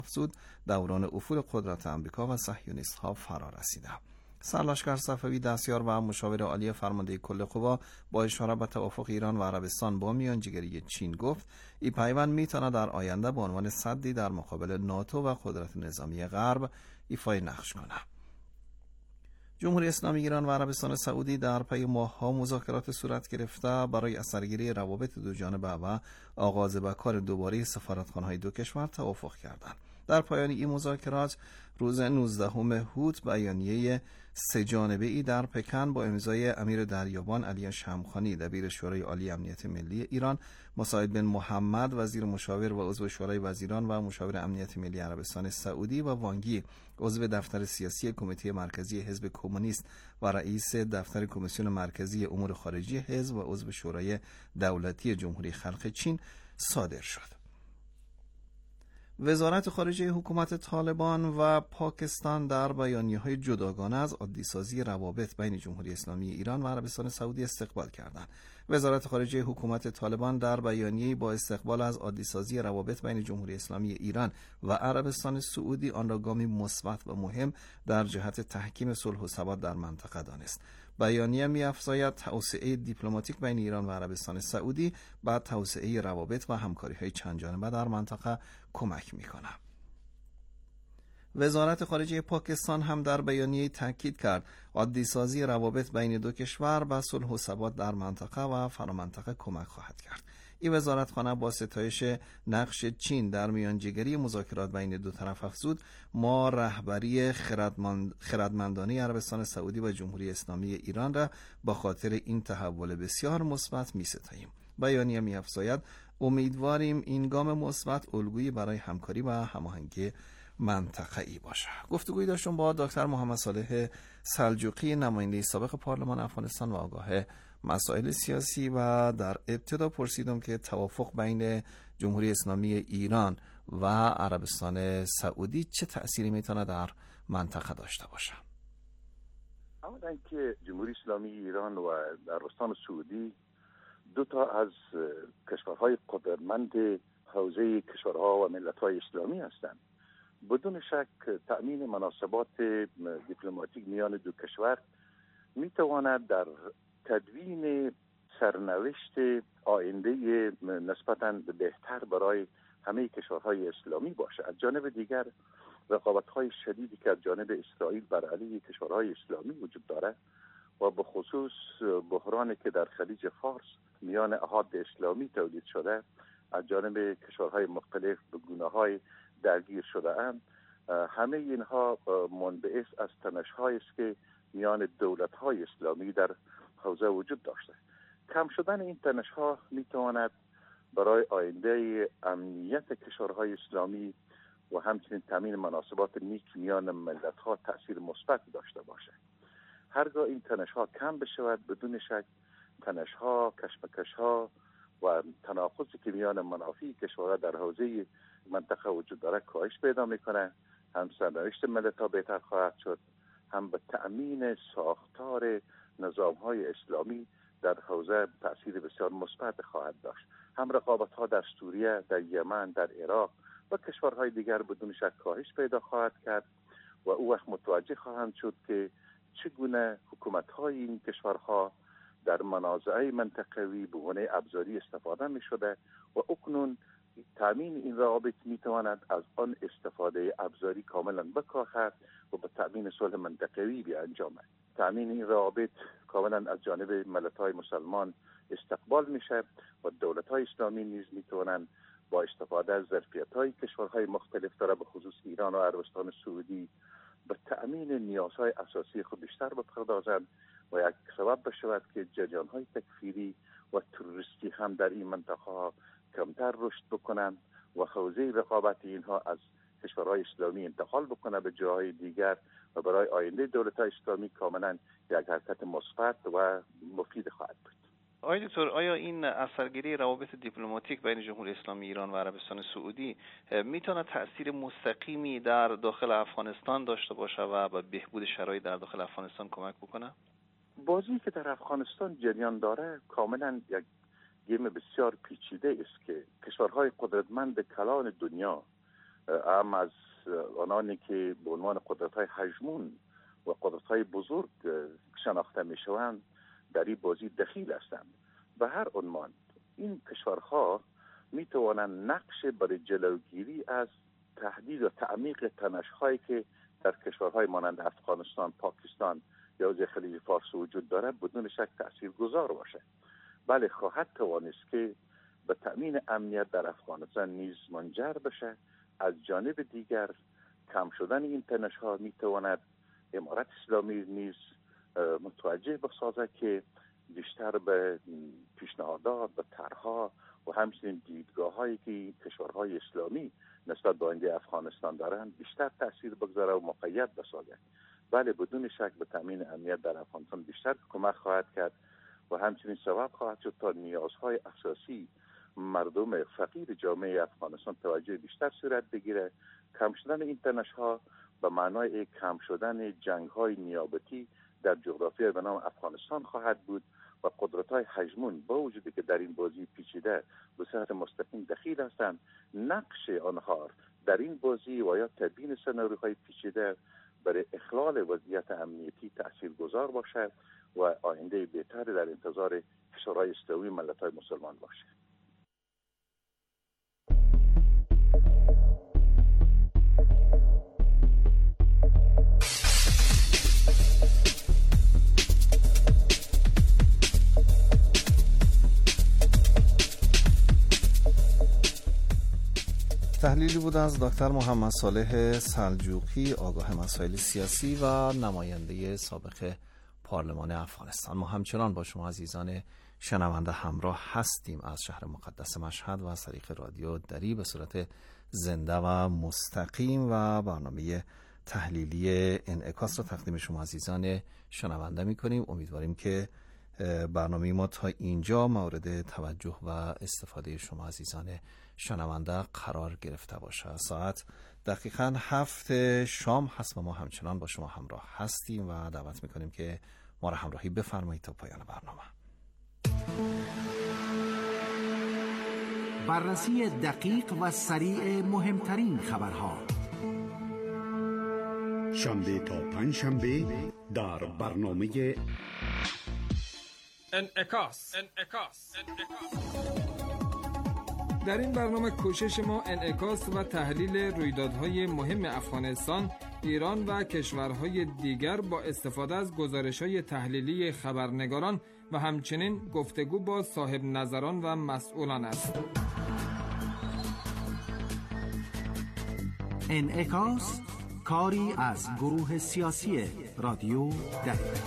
افزود دوران افول قدرت آمریکا و صهیونیست‌ها فرا رسیده. سرلشکر صفوی دستیار و مشاور عالی فرمانده کل قوا با اشاره به توافق ایران و عربستان با میانجیگری چین گفت این پیوند میتونه در آینده به عنوان سدی در مقابل ناتو و قدرت نظامی غرب ایفای نقش کنه. جمهوری اسلامی ایران و عربستان سعودی در پی ماه‌ها مذاکرات صورت گرفته برای اثرگیری روابط دو جانبه و آغاز به کار دوباره سفارتخانه‌های دو کشور توافق کردند. در پایان این مذاکرات روز 19 هوت بیانیه سه جانبه‌ای در پکن با امضای امیر دریابان علی شمخانی دبیر شورای عالی امنیت ملی ایران، مساعد بن محمد وزیر مشاور و عضو شورای وزیران و مشاور امنیت ملی عربستان سعودی و وانگی عضو دفتر سیاسی کمیته مرکزی حزب کمونیست و رئیس دفتر کمیسیون مرکزی امور خارجی حزب و عضو شورای دولتی جمهوری خلق چین صادر شد. وزارت خارجه حکومت طالبان و پاکستان در بیانیه‌های جداگانه از عادی‌سازی روابط بین جمهوری اسلامی ایران و عربستان سعودی استقبال کردند. وزارت خارجه حکومت طالبان در بیانیه‌ای با استقبال از عادی‌سازی روابط بین جمهوری اسلامی ایران و عربستان سعودی آن را گامی مثبت و مهم در جهت تحکیم صلح و ثبات در منطقه دانست. بیانیه می‌افزاید توسعه دیپلماتیک بین ایران و عربستان سعودی به توسعه روابط و همکاری‌های چندجانبه در منطقه کمک می‌کند. وزارت خارجه پاکستان هم در بیانیه تاکید کرد عادی‌سازی روابط بین دو کشور به صلح و ثبات در منطقه و فرامنطقه کمک خواهد کرد. این وزارتخانه با ستایش نقش چین در میانجیگری مذاکرات بین دو طرف افزود ما رهبری خردمندانه عربستان سعودی و جمهوری اسلامی ایران را به خاطر این تحول بسیار مثبت می‌ستاییم. بیانیه می‌افزاید امیدواریم این گام مثبت الگویی برای همکاری و هماهنگی منطقه‌ای باشه. گفتگویی داشتم با دکتر محمد صالح سلجوقی، نماینده سابق پارلمان افغانستان و آگاه مسائل سیاسی، و در ابتدا پرسیدم که توافق بین جمهوری اسلامی ایران و عربستان سعودی چه تأثیری میتونه در منطقه داشته باشه. اولا که جمهوری اسلامی ایران و عربستان سعودی دو تا از کشورهای قدرتمند حوزه کشورها و ملت‌های اسلامی هستند. بدون شک تأمین مناسبات دیپلماتیک میان دو کشور میتواند در تدوین سرنوشت آینده نسبتاً بهتر برای همه کشورهای اسلامی باشد. از جانب دیگر رقابت‌های شدیدی که از جانب اسرائیل بر علیه کشورهای اسلامی وجود دارد و به خصوص بحرانی که در خلیج فارس میان احاد اسلامی تولید شده از جانب کشورهای مختلف به گونه‌های درگیر شده اند، همه اینها منبعث از تنش‌هایی است که میان دولت‌های اسلامی در حوزه وجود داشته. کم شدن این تنش‌ها میتواند برای آینده امنیت کشورهای اسلامی و همچنین تامین مناسبات نیک میان ملت‌ها تأثیر مثبت داشته باشد. هرگاه این تنش‌ها کم بشود، بدون شک تنش‌ها، کشمکش‌ها و تناقضی که میان منافع کشورها در حوزه منطقه وجود دارد کاهش پیدا میکنه. هم سرنوشت ملت‌ها بهتر خواهد شد، هم به تأمین ساختار نظام‌های اسلامی در حوزه تأثیر بسیار مثبت خواهد داشت. هم رقابت‌ها در سوریه، در یمن، در عراق و کشورهای دیگر بدون شک کاهش پیدا خواهد کرد و او وقت متوجه خواهند شد که چگونه حکومت‌های این کشورها در منازعه منطقوی به عنوان ابزاری استفاده می‌شده و اکنون تامین این روابط میتواند از آن استفاده ابزاری کاملا بکاهد و به تامین صلح منطقوی بیانجامد. تامین این روابط کاملا از جانب ملت‌های مسلمان استقبال میشه و دولت‌های اسلامی نیز میتوانند با استفاده از ظرفیت‌های کشورهای مختلف داره به خصوص ایران و عربستان سعودی به تأمین نیازهای اساسی خود بیشتر بپردازند و یک سبب بشود که جریان‌های تکفیری و تروریستی هم در این منطقه کمتر رشد بکنند و حوزه رقابت اینها از کشورهای اسلامی انتقال بکنه به جاهای دیگر و برای آینده دولت‌های اسلامی کاملا یک حرکت مثبت و مفید خواهد بود. آقای دکتر، آیا این اثرگیری روابط دیپلماتیک بین جمهوری اسلامی ایران و عربستان سعودی میتونه تأثیر مستقیمی در داخل افغانستان داشته باشه و به بهبود شرایط در داخل افغانستان کمک بکنه؟ بازی که در افغانستان جریان داره کاملا یک گیم بسیار پیچیده است که کشورهای قدرتمند کلان دنیا هم از آنانی که به عنوان قدرت‌های هژمون و قدرت‌های بزرگ شناخته می‌شوند در این بازی دخیل هستند. به هر عنوان این کشورها می‌توانند نقش برای جلوگیری از تهدید و تعمیق تنش‌هایی که در کشورهای مانند افغانستان، پاکستان یا حوزه خلیج فارس وجود دارد بدون شک تاثیرگذار باشه. بله، خواهد توانست که به تأمین امنیت در افغانستان نیز منجر بشه. از جانب دیگر کم شدن این تنش‌ها میتواند امارت اسلامی نیز متوجه بسازد که بیشتر به پیشنهادات، به طرح‌ها و همچنین دیدگاه‌هایی که کشورهای اسلامی نسبت به آینده افغانستان دارند بیشتر تاثیر بگذاره و مقید بسازد. بله، بدون شک به تامین امنیت در افغانستان بیشتر کمک خواهد کرد و همچنین سبب خواهد شد تا نیازهای اساسی مردم فقیر جامعه افغانستان توجه بیشتر صورت بگیره. کم شدن این تنش‌ها به معنای کم شدن جنگ‌های نیابتی در جغرافیای به نام افغانستان خواهد بود و قدرت‌های هژمون با وجودی که در این بازی پیچیده به صورت مستقیم دخیل هستند، نقش آنها در این بازی و یا تبیین سناریوهای پیچیده برای اخلال وضعیت امنیتی تاثیرگذار باشد و آینده بهتر در انتظار کشورهای اسلامی و ملت‌های مسلمان باشد. تحلیلی بود از دکتر محمد صالح سلجوقی، آگاه مسائل سیاسی و نماینده سابق پارلمان افغانستان. ما همچنان با شما عزیزان شنونده همراه هستیم از شهر مقدس مشهد و از طریق رادیو دری به صورت زنده و مستقیم و برنامه تحلیلی انعکاس را تقدیم شما عزیزان شنونده می‌کنیم. امیدواریم که برنامه ما تا اینجا مورد توجه و استفاده شما عزیزان شنونده قرار گرفته باشه. ساعت دقیقاً 7 شام هست و ما همچنان با شما همراه هستیم و دعوت میکنیم که ما را همراهی بفرمایید تا پایان برنامه. بررسی دقیق و سریع مهمترین خبرها شنبه تا پنجشنبه در برنامه انعکاس. در این برنامه کوشش ما انعکاس و تحلیل رویدادهای مهم افغانستان، ایران و کشورهای دیگر با استفاده از گزارش‌های تحلیلی خبرنگاران و همچنین گفتگو با صاحب نظران و مسئولان است. انعکاس کاری از گروه سیاسی رادیو دری.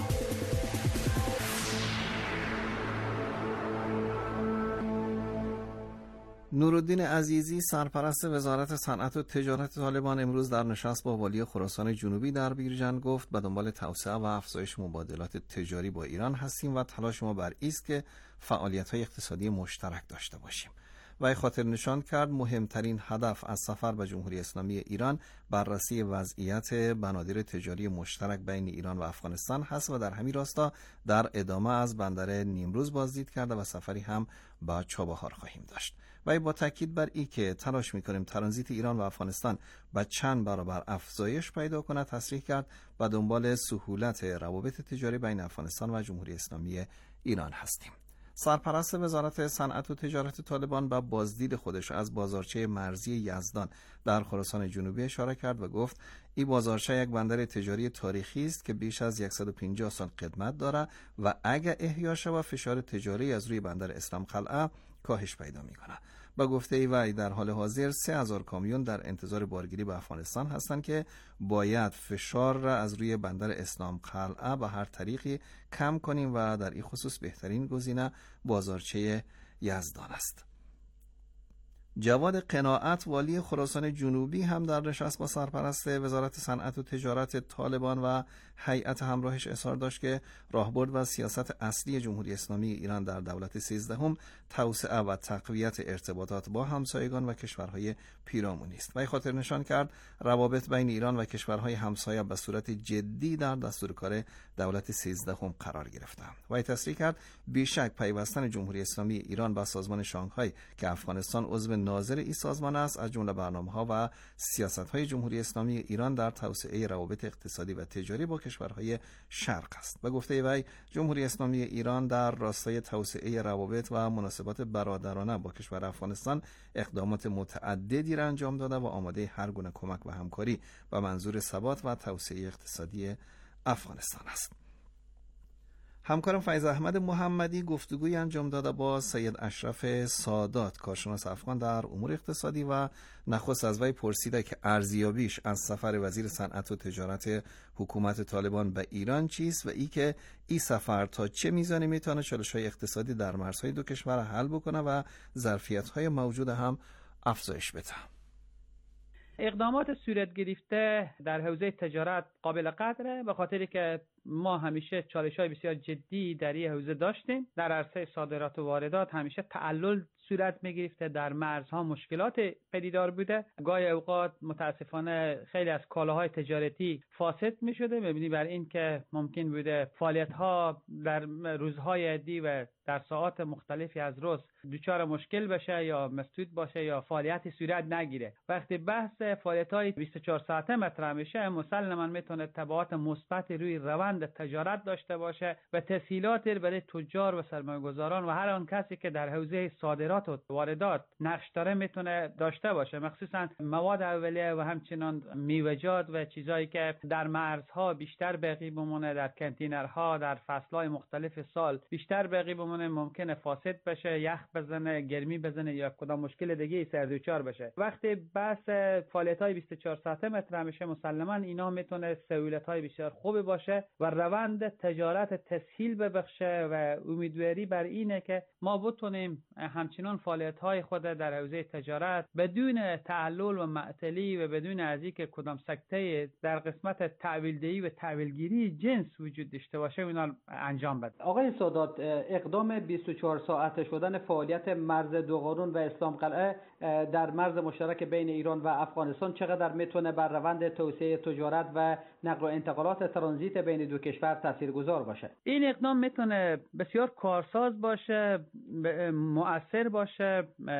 نورالدین عزیزی سرپرست وزارت صنعت و تجارت طالبان امروز در نشست با والی خراسان جنوبی در بیرجند گفت به دنبال توسعه و افزایش مبادلات تجاری با ایران هستیم و تلاش ما بر این است که فعالیت‌های اقتصادی مشترک داشته باشیم. و خاطر نشان کرد مهمترین هدف از سفر به جمهوری اسلامی ایران بررسی وضعیت بنادر تجاری مشترک بین ایران و افغانستان هست و در همین راستا در ادامه از بندر نیمروز بازدید کرده و سفری هم به چابهار خواهیم داشت. و با تاکید بر این که تلاش می‌کنیم ترانزیت ایران و افغانستان به چند برابر افزایش پیدا کند، تصریح کرد به دنبال سهولت روابط تجاری بین افغانستان و جمهوری اسلامی ایران هستیم. سرپرست وزارت صنعت و تجارت طالبان به بازدید خودش از بازارچه مرزی یزدان در خراسان جنوبی اشاره کرد و گفت این بازارچه یک بندر تجاری تاریخی است که بیش از 150 سال قدمت دارد و اگر احیا شود فشار تجاری از روی بندر اسلام قلعه کاهش پیدا می‌کند. با گفته وی در حال حاضر 3000 کامیون در انتظار بارگیری به افغانستان هستند که باید فشار را از روی بندر اسلام قلعه به هر طریقی کم کنیم و در این خصوص بهترین گزینه بازارچه یزدان است. جواد قناعت والی خراسان جنوبی هم در نشست با سرپرست وزارت صنعت و تجارت طالبان و هیئت همراهش اظهار داشت که راهبرد و سیاست اصلی جمهوری اسلامی ایران در دولت 13 توسعه و تقویت ارتباطات با همسایگان و کشورهای پیرامونی است. و خاطر نشان کرد روابط بین ایران و کشورهای همسایه به صورت جدی در دستور کار دولت 13 قرار گرفتند. و تصریح کرد بیشک پیوستن جمهوری اسلامی ایران با سازمان شانگهای که افغانستان عضو ناظر این سازمان است، از جمله برنامه‌ها و سیاست‌های جمهوری اسلامی ایران در توسعه روابط اقتصادی و تجاری با کشورهای شرق است. و گفته وی جمهوری اسلامی ایران در راستای توسعه روابط و مناسبات برادرانه با کشور افغانستان اقدامات متعددی را انجام داده و آماده هر گونه کمک و همکاری به منظور ثبات و توسعه اقتصادی افغانستان است. همکارم فیض احمد محمدی گفتگوی انجام داده با سید اشرف سادات، کارشناس افغان در امور اقتصادی، و نخست از وی پرسیده که ارزیابیش از سفر وزیر صنعت و تجارت حکومت طالبان به ایران چیست و ای که این سفر تا چه میزانی میتونه چالش‌های اقتصادی در مرزهای دو کشور حل بکنه و ظرفیت‌های موجود هم افزایش بده. اقدامات صورت گرفته در حوزه تجارت قابل قدره، به خاطری که ما همیشه چالش‌های بسیار جدی در این حوزه داشتیم. در عرصه صادرات و واردات همیشه تعلل صورت می‌گرفته، در مرزها مشکلات پدیدار بوده. گاهی اوقات متاسفانه خیلی از کالاهای تجارتی فاسد می‌شده، مبنی بر این که ممکن بوده فعالیت‌ها در روزهای عادی و در ساعات مختلفی از روز دچار مشکل بشه یا مسدود باشه یا فعالیتی صورت نگیره. وقتی بحث فعالیت‌های 24 ساعته مطرح میشه، مسلماً میتونه تبعات مثبت روی روند تجارت داشته باشه و تسهیلات برای تجار و سرمایه‌گذاران و هر آن کسی که در حوزه صادرات و واردات نقش داره میتونه داشته باشه، مخصوصاً مواد اولیه و همچنان میوه‌جات و چیزایی که در مرزها بیشتر باقی بمونه، در کنتینرها در فصل‌های مختلف سال بیشتر باقی بمونه، ممکنه فاسد بشه، یخ بزنه، گرمی بزنه یا کدام مشکل دیگه سردوچار بشه. وقتی بحث فعالیت‌های 24 ساعته مطرح میشه، مسلماً اینا میتونه سهولت‌های بسیار خوبی باشه و روند تجارت تسهیل ببخشه و امیدواری بر اینه که ما بتونیم همچنان فعالیت‌های خود در حوزه تجارت بدون تعلل و معطلی و بدون از اینکه کدام سکته در قسمت تحویل‌دهی و تحویلگیری جنس وجود داشته باشه اینا انجام بده. آقای سادات، اقدام 24 ساعته شدن فعالیت مرز دوقانون و اسلام قلعه در مرز مشترک بین ایران و افغانستان چقدر میتونه بر روند توسعه تجارت و نقل و انتقالات ترانزیت بین دو کشور تاثیرگذار باشه؟ این اقدام میتونه بسیار کارساز باشه، مؤثر باشه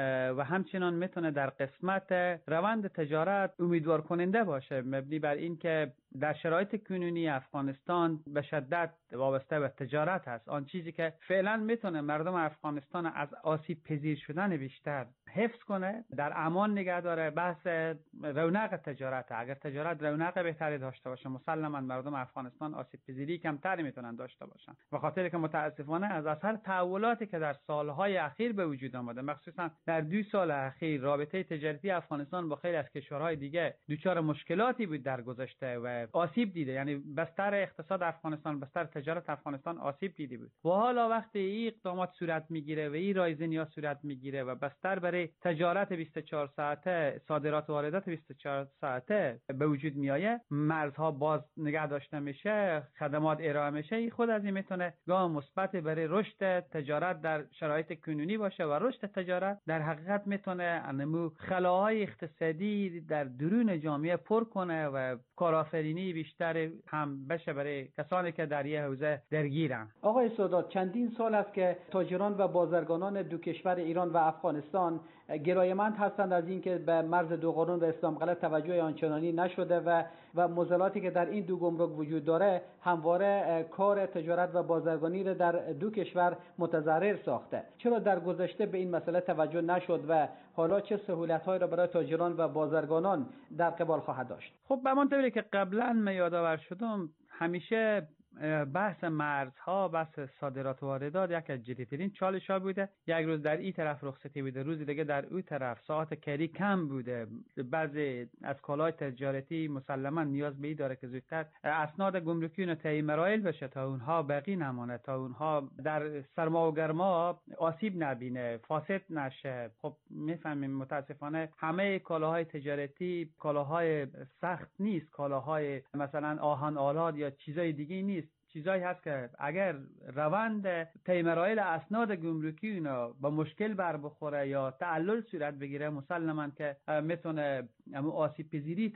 و همچنان میتونه در قسمت روند تجارت امیدوار کننده باشه، مبنی بر این که در شرایط کنونی افغانستان به شدت وابسته به تجارت هست. آن چیزی که فعلا میتونه مردم افغانستان از آسیب پذیر شدن بیشتر حفظ کنه، در امان نگه داره، بحث رونق تجارت. اگر تجارت رونق بهتری داشته باشه، مسلماً مردم افغانستان آسیب پذیری کمتری میتونن داشته باشن. به خاطر که متاسفانه از اثر تحولاتی که در سالهای اخیر به وجود آمده، مخصوصا در 2 سال اخیر، رابطه تجارتی افغانستان با خیلی از کشورهای دیگه دچار مشکلاتی بود در گذشته و آسیب دیده. یعنی بستر اقتصاد افغانستان، بستر تجارت افغانستان آسیب دیده بود. و حالا وقتی این اقدامات صورت میگیره و این رایزنی‌ها صورت میگیره و بستر برای تجارت 24 ساعته، صادرات و واردات 24 ساعته به وجود میایه، مرزها باز نگه داشته میشه، خدمات ارائه میشه، این خود از این میتونه گام مثبت برای رشد تجارت در شرایط کنونی باشه و رشد تجارت در حقیقت میتونه انمو خلاهای اقتصادی در درون جامعه پر کنه و کارآفرینی بیشتر هم بشه برای کسانی که در این حوزه درگیرن. آقای سادات، چندین سال است که تاجران و بازرگانان دو کشور ایران و افغانستان گرایمند هستند از اینکه به مرز دوقانون و اسلام قلعه توجه آنچنانی نشده و معضلاتی که در این دو گمرک وجود داره همواره کار تجارت و بازرگانی را در دو کشور متضرر ساخته. چرا در گذشته به این مسئله توجه نشد و حالا چه سهولت‌هایی را برای تاجران و بازرگانان در قبال خواهد داشت؟ خب به همانطوری که قبلا من یادآور شدم، همیشه بحث مرزها، بحث صادرات و واردات یک از جدی‌ترین چالش‌ها بوده. یک روز در این طرف رخصتی بوده، روز دیگه در اون طرف، ساعت کاری کم بوده. بعضی از کالای تجارتی مسلماً نیاز به این داره که زودتر اسناد گمرکی و تعیین مراحل بشه تا اونها باقی نمونه، تا اونها در سرما و گرما آسیب نبینه، فاسد نشه. خب میفهمیم متاسفانه همه کالاهای تجارتی کالاهای سخت نیست، کالاهای مثلا آهن آلات یا چیزای دیگه نیست. چیزایی هست که اگر روند تیمرایل اسناد گمرکی اینا با مشکل بر بخوره یا تعلل صورت بگیره، مسلماً که میتونه آسیب پذیری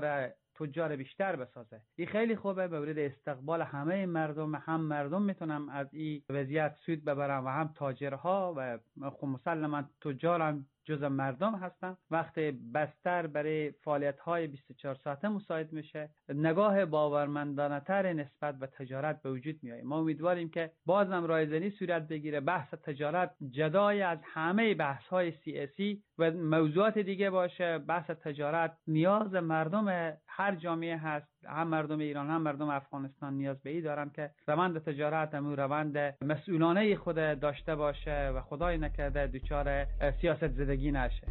تجار بیشتر بسازه. این خیلی خوبه، به مورد استقبال همه مردم، هم مردم میتونن از این وضعیت سود ببرن و هم تاجرها و خب مسلماً تجار هم جزء مردم هستن. وقتی بستر برای فعالیت‌های 24 ساعته مساعد میشه، نگاه باورمندانه تر نسبت به تجارت به وجود میاد. ما امیدواریم که بازم رایزنی صورت بگیره، بحث تجارت جدای از همه بحث‌های سیاسی و موضوعات دیگه باشه. بحث تجارت نیاز مردم هر جامعه هست، هم مردم ایران هم مردم افغانستان نیاز به این دارن که روند تجارت همون روند مسئولانه خود داشته باشه و خدای نکرده دچار سیاست زدگی نشه.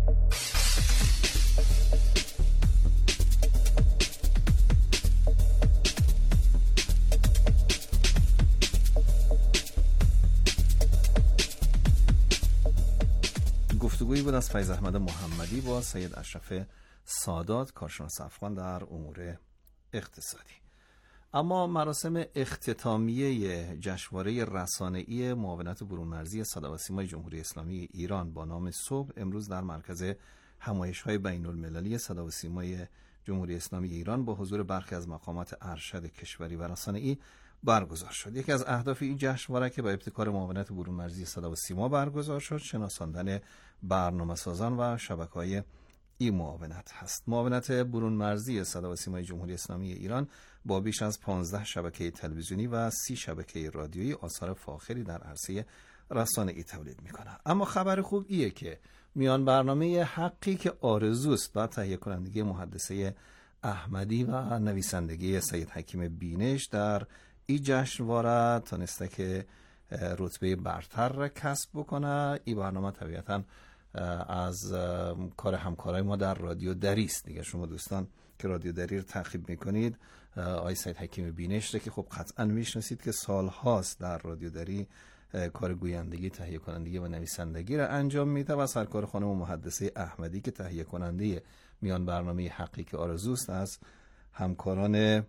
گفتگویی بود از فیض احمد محمدی با سید اشرف سادات، کارشناس افغان در امور اقتصادی. اما مراسم اختتامیه جشنواره رسانه‌ای معاونت برون‌مرزی صدا و سیمای جمهوری اسلامی ایران با نام صبح امروز در مرکز همایش‌های بین‌المللی صدا و سیمای جمهوری اسلامی ایران با حضور برخی از مقامات ارشد کشوری و رسانه‌ای برگزار شد. یکی از اهداف این جشنواره که با ابتکار معاونت برون‌مرزی صدا و سیما برگزار شد، شناساندن برنامه‌سازان و شبکه‌های این معاونت هست. معاونت برون‌مرزی صدا و سیمای جمهوری اسلامی ایران با بیش از 15 شبکه تلویزیونی و 30 شبکه رادیویی آثار فاخری در عرصه رسانه‌ای تولید می‌کند. اما خبر خوب ایه که میان برنامه حقی که آرزوست و تهیه کنندگی محدثه احمدی و نویسندگی سید حکیم بینش در این جشنواره تانسته که رتبه برتر را کسب بکنه. این برنامه طبیعتاً از کار همکارای ما در رادیو دری است دیگه. شما دوستان که رادیو دری رو تعقیب میکنید، آقای سید حکیم بینش رو که خب قطعا میشناسید که سالهاست در رادیو دری کار گویندگی، تهیه کنندگی و نویسندگی را انجام میده و سرکار خانم محدثه احمدی که تهیه کننده میان برنامه حقی که آرزوست از همکاران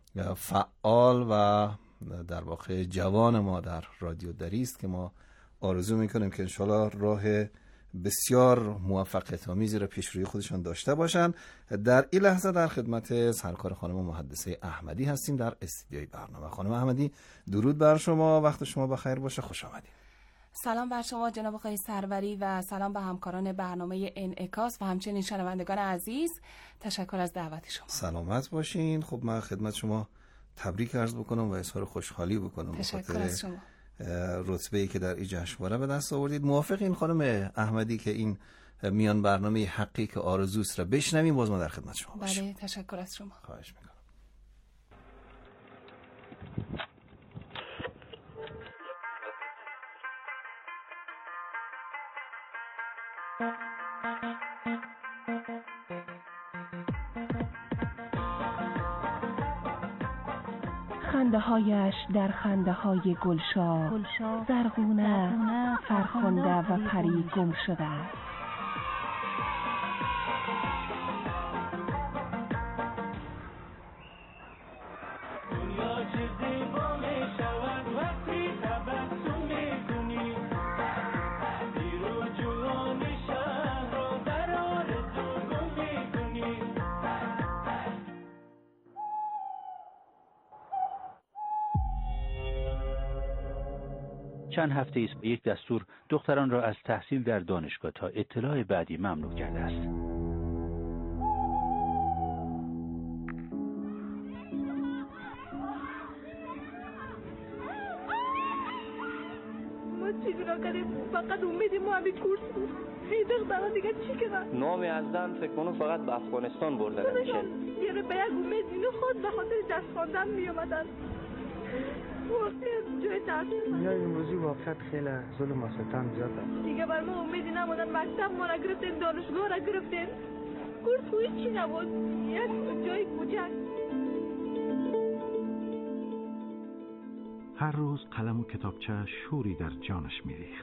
فعال و در واقع جوان ما در رادیو دری است که ما آرزو میکنیم که انشالله راه بسیار موفقیت آمیزی را پیش روی خودشان داشته باشند. در این لحظه در خدمت سرکار خانم محدثه احمدی هستیم در استودیوی برنامه. خانم احمدی درود بر شما، وقت شما بخیر باشه، خوش آمدید. سلام بر شما جناب آقای سروری و سلام به همکاران برنامه انعکاس و همچنین شنوندگان عزیز. تشکر از دعوت شما. سلامت باشین. خب من خدمت شما تبریک عرض بکنم و اظهار خوشحالی بکنم. تشکر از شما. رتبه‌ای که در این جشنواره به دست آوردید. موافق این خانم احمدی که این میان برنامه حقی که آرزوست را بشنویم؟ باز ما در خدمت شما باشیم. بله، تشکر از شما. خواهش میکنم. خنده هایش در خنده های گلشاه زرغونه فرخنده و پری گم شده است. چند هفته است یک دستور دختران را از تحصیل در دانشگاه تا اطلاع بعدی ممنوع کرده است. ما چیزی را کردیم، فقط امیدی ما همین کورس بود. این دخترها دیگه چی کنن؟ نام ازدن فکر کنم فقط به افغانستان بردن میشه. یه رو به یک امید اینو خود به خاطر دست خواندن می اومدن. دنیای امروزی واقعا خیلی ظلم و ستم زیاد است. دیگه بر ما امیدی نموندن. مکتب ما را گرفتین، دانشگاه را گرفتین، کورس کوی چی نبود، یک جای کوچک. هر روز قلم و کتابچه شوری در جانش میریخت.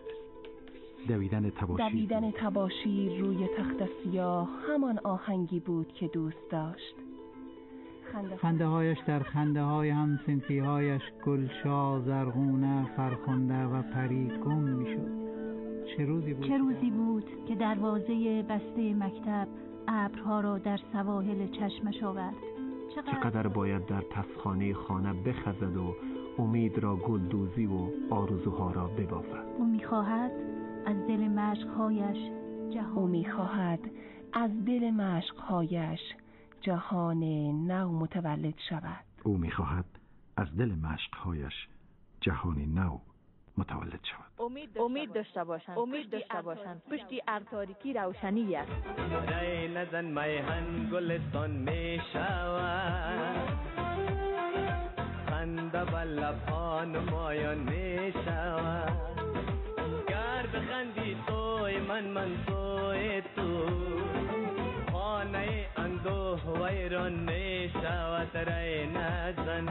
دویدن تباشیر روی تخت سیاه همان آهنگی بود که دوست داشت. خنده هایش در خنده های هم صنفی هایش گلشاه زرغونه فرخنده و پری گم می شد. چه روزی بود که دروازه بسته مکتب ابرها را در سواحل چشمش آورد. چقدر باید در پسخانه خانه بخزد و امید را گلدوزی و آرزوها را ببافد. او می خواهد از دل مشقهایش او می‌خواهد از دل مشق‌هایش جهان نو متولد شود. او می‌خواهد از دل مشق‌هایش جهانی نو متولد شود. امید داشته باشند. پشتی ارتاریکی روشنی است. رای نزن میهن گلستان می شود، خنده به لبان مایان می شود. گر بخندی توی من توی تو، خانه اندوه ویران می شود. رای نزن.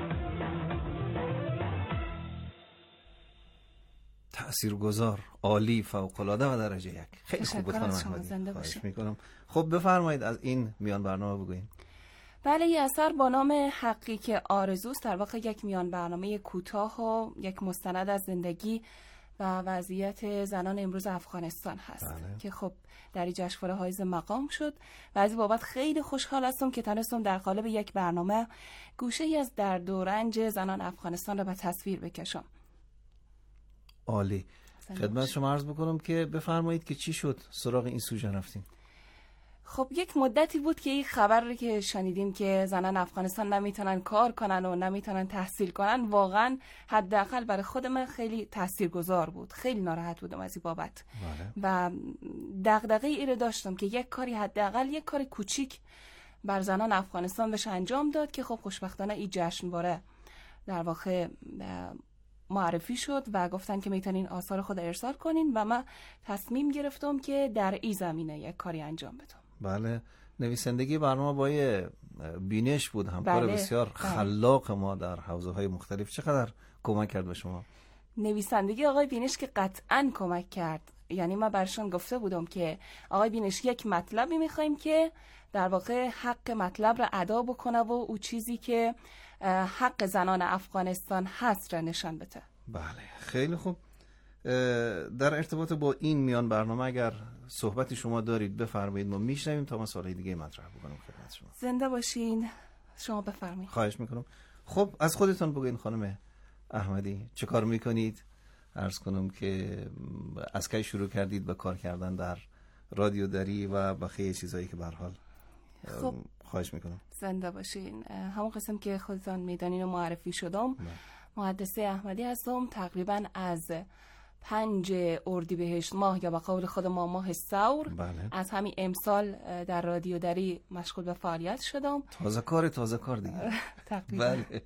تاثیرگذار، عالی، فوق‌العاده و درجه یک. خیلی خوب بود خانم احمدی. خواهش میکنم. خب بفرمایید از این میان برنامه بگوین. بله، یه اثر با نام حقی که آرزوست در واقع یک میان برنامه کوتاه و یک مستند از زندگی و وضعیت زنان امروز افغانستان هست. بله. که خب در این جشنواره حائز مقام شد و از این بابت خیلی خوشحال هستم که تونستم در قالب یک برنامه گوشه‌ای از درد و رنج زنان افغانستان را به تصویر بکشم. عالی. خدمت شما عرض بکنم که بفرمایید که چی شد سراغ این سوژه رفتیم. خب یک مدتی بود که این خبر رو که شنیدیم که زنان افغانستان نمیتونن کار کنن و نمیتونن تحصیل کنن، واقعا حداقل برای خود من خیلی تاثیرگذار بود. خیلی ناراحت بودم از این بابت. و دغدغه ای رو داشتم که یک کاری، حداقل یک کار کوچیک بر زنان افغانستان بشه انجام داد که خب خوشبختانه این جشنواره در واقع معرفی شد و گفتن که میتونین آثار خود ارسال کنین و من تصمیم گرفتم که در این زمینه یک کاری انجام بدم. بله، نویسندگی برنامه با بینش بود، همکار بسیار خلاق ما در حوزه‌های مختلف. چقدر کمک کرد به شما؟ نویسندگی آقای بینش که قطعاً کمک کرد. یعنی من برشون گفته بودم که آقای بینش یک مطلبی میخوایم که در واقع حق مطلب را ادا بکنه و او چیزی که حق زنان افغانستان هست را نشان بده. بله، خیلی خوب. در ارتباط با این میان برنامه اگر صحبتی شما دارید بفرمایید، ما میشنویم تا مسائل دیگه مطرح بکنم خدمت شما. زنده باشین. شما بفرمایید. خواهش میکنم. خب از خودتون بگین خانم احمدی، چه کار میکنید؟ عرض کنم که از کی شروع کردید به کار کردن در رادیو دری و بقیه چیزایی که به هر حال خب خواهش میکنم. زنده باشین. همون قسم که خودتان میدانین و معرفی شدم، مهندسه احمدی هستم. تقریبا از 5 اردیبهشت ماه یا به قول خود ما ماه ثور، بله. از همین امسال در رادیو دری مشغول به فعالیت شدم. تازه کار دیگه. تقریبا. بله.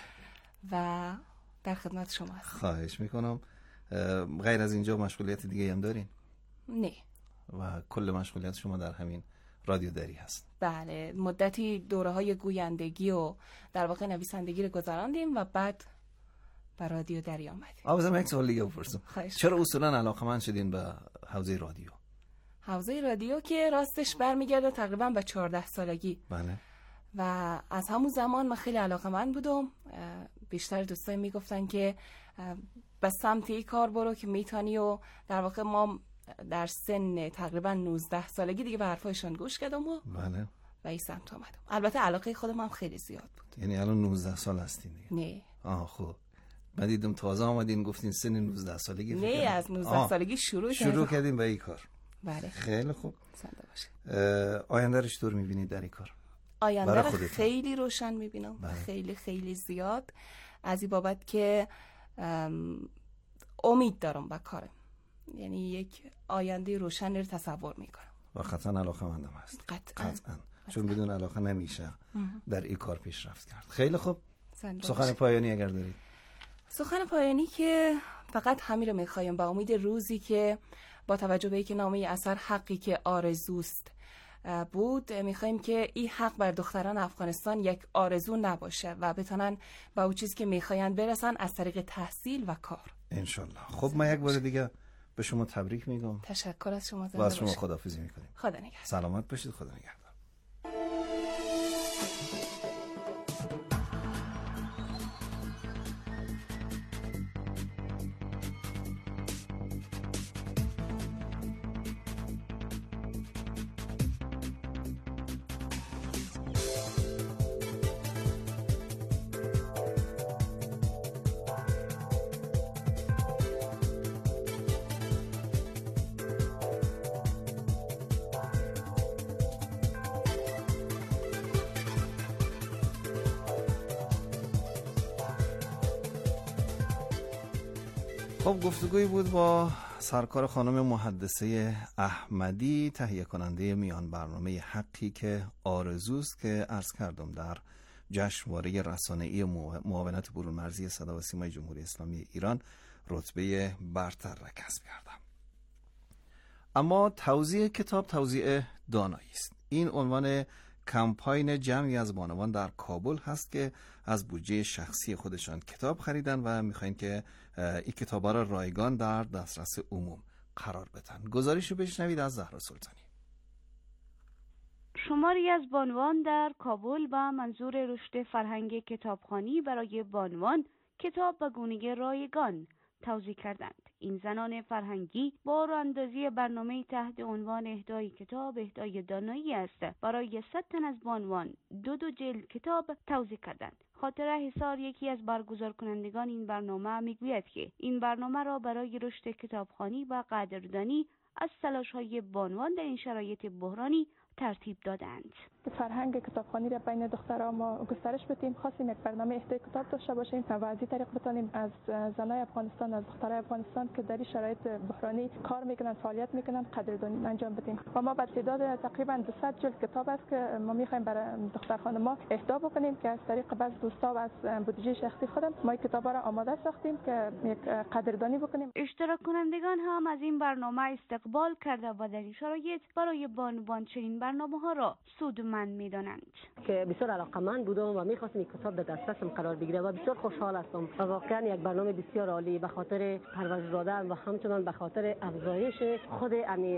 و در خدمت شما هستم. خواهش میکنم. غیر از اینجا مشغولیت دیگه هم دارین؟ نه. و کل مشغولیت شما در همین رادیو دری هست؟ بله، مدتی دوره‌های گویندگی و در واقع نویسندگی رو گذراندیم و بعد به رادیو دری آمدیم. آبازم یک سوال دیگه بپرسم. چرا اصولا علاقه‌مند شدین به حوزه رادیو؟ حوزه رادیو که راستش برمیگرده تقریبا به 14 سالگی. بله. و از همون زمان من خیلی علاقه‌مند بودم. بیشتر دوستان میگفتن که به سمت این کار برو که میتونی، و در واقع ما در سن تقریبا 19 سالگی دیگه به حرفایشون گوش کردم و بله و این سمت آمدم. البته علاقه خودم هم خیلی زیاد بود. یعنی الان 19 سال هستین دیگه؟ نه. خب من دیدم تازه آمدین گفتین سن 19 سالگی. نه، از 19 سالگی شروع کردیم به این کار. بله. خیلی خوب. زنده باشید. آینده رو چطور می‌بینید در این کار؟ آینده رو خیلی روشن می‌بینم. بله. خیلی خیلی زیاد. از این بابت که امید دارم به کارم. یعنی یک آینده روشن رو تصور میکنم. و قطعا علاقه‌مندم هست. قطعا. چون بدون علاقه نمیشه در این کار پیشرفت کرد. خیلی خوب. سخن پایانی اگر دارید. سخن پایانی که فقط همین رو میخوایم، با امید روزی که با توجه به اینکه نامه اثر حقی که آرزوست بود، میخوایم که این حق بر دختران افغانستان یک آرزو نباشه و بتونن با اون چیزی که میخواین برسن از طریق تحصیل و کار. انشالله. خب من یک بار دیگه به شما تبریک میگم. تشکر از شما. و از شما خداحافظی میکنیم. خدا نگهدار. سلامت باشید. خدا نگهدار. خب گفتگویی بود با سرکار خانم محدثه احمدی، تهیه کننده میان برنامه حقی که آرزوست که عرض کردم در جشنواره رسانه‌ای معاونت برون مرزی صدا و سیمای جمهوری اسلامی ایران رتبه برتر را کسب کردم. اما توزیع کتاب توزیع دانایی است. این عنوان کمپاین جمعی از بانوان در کابل هست که از بودجه شخصی خودشان کتاب خریدن و میخواین که این کتابا را رایگان در دسترس عموم قرار بدن. گزارش رو بشنوید از زهرا سلطانی. شماری از بانوان در کابل با منظور رشد فرهنگ کتابخوانی برای بانوان کتاب به گونه رایگان توزیع کردند. این زنان فرهنگی با راه‌اندازی برنامه تحت عنوان اهدای کتاب اهدای دانایی است برای 100 تن از بانوان دو جلد کتاب توزیع کردند. خاطره حصار یکی از برگزار کنندگان این برنامه میگوید که این برنامه را برای رشد کتابخوانی و قدردانی از تلاش‌های بانوان در این شرایط بحرانی ترتیب دادند. فرهنگ کتابخوانی را بین دخترها ما گسترش بدیم. خواستیم یک برنامه اهدای کتاب داشته باشیم و از این طریق بتونیم از زنای افغانستان، از دخترای افغانستان که در این شرایط بحرانی کار میکنن، فعالیت میکنن، قدردانی انجام بدیم. و ما به تعداد تقریبا 200 جلد کتاب است که ما میخوایم برای دختر خانم‌ها اهدا بکنیم که از طریق بعض دوستا و از بودجه شخصی خودم ما کتابا را آماده ساختیم که یک قدردانی بکنیم. اشتراک کنندگان هم از این برنامه استقبال کرده و در این شرایط برای بانوان چنین برنامه‌ها را سودمند می‌دانند. که بسیار علاقه‌مند بودم و می‌خواستم این کتاب در دسترسم قرار بگیره و بسیار خوشحال هستم و واقعا یک برنامه بسیار عالی به خاطر پرورش دادن و همچنان به خاطر افزایش خود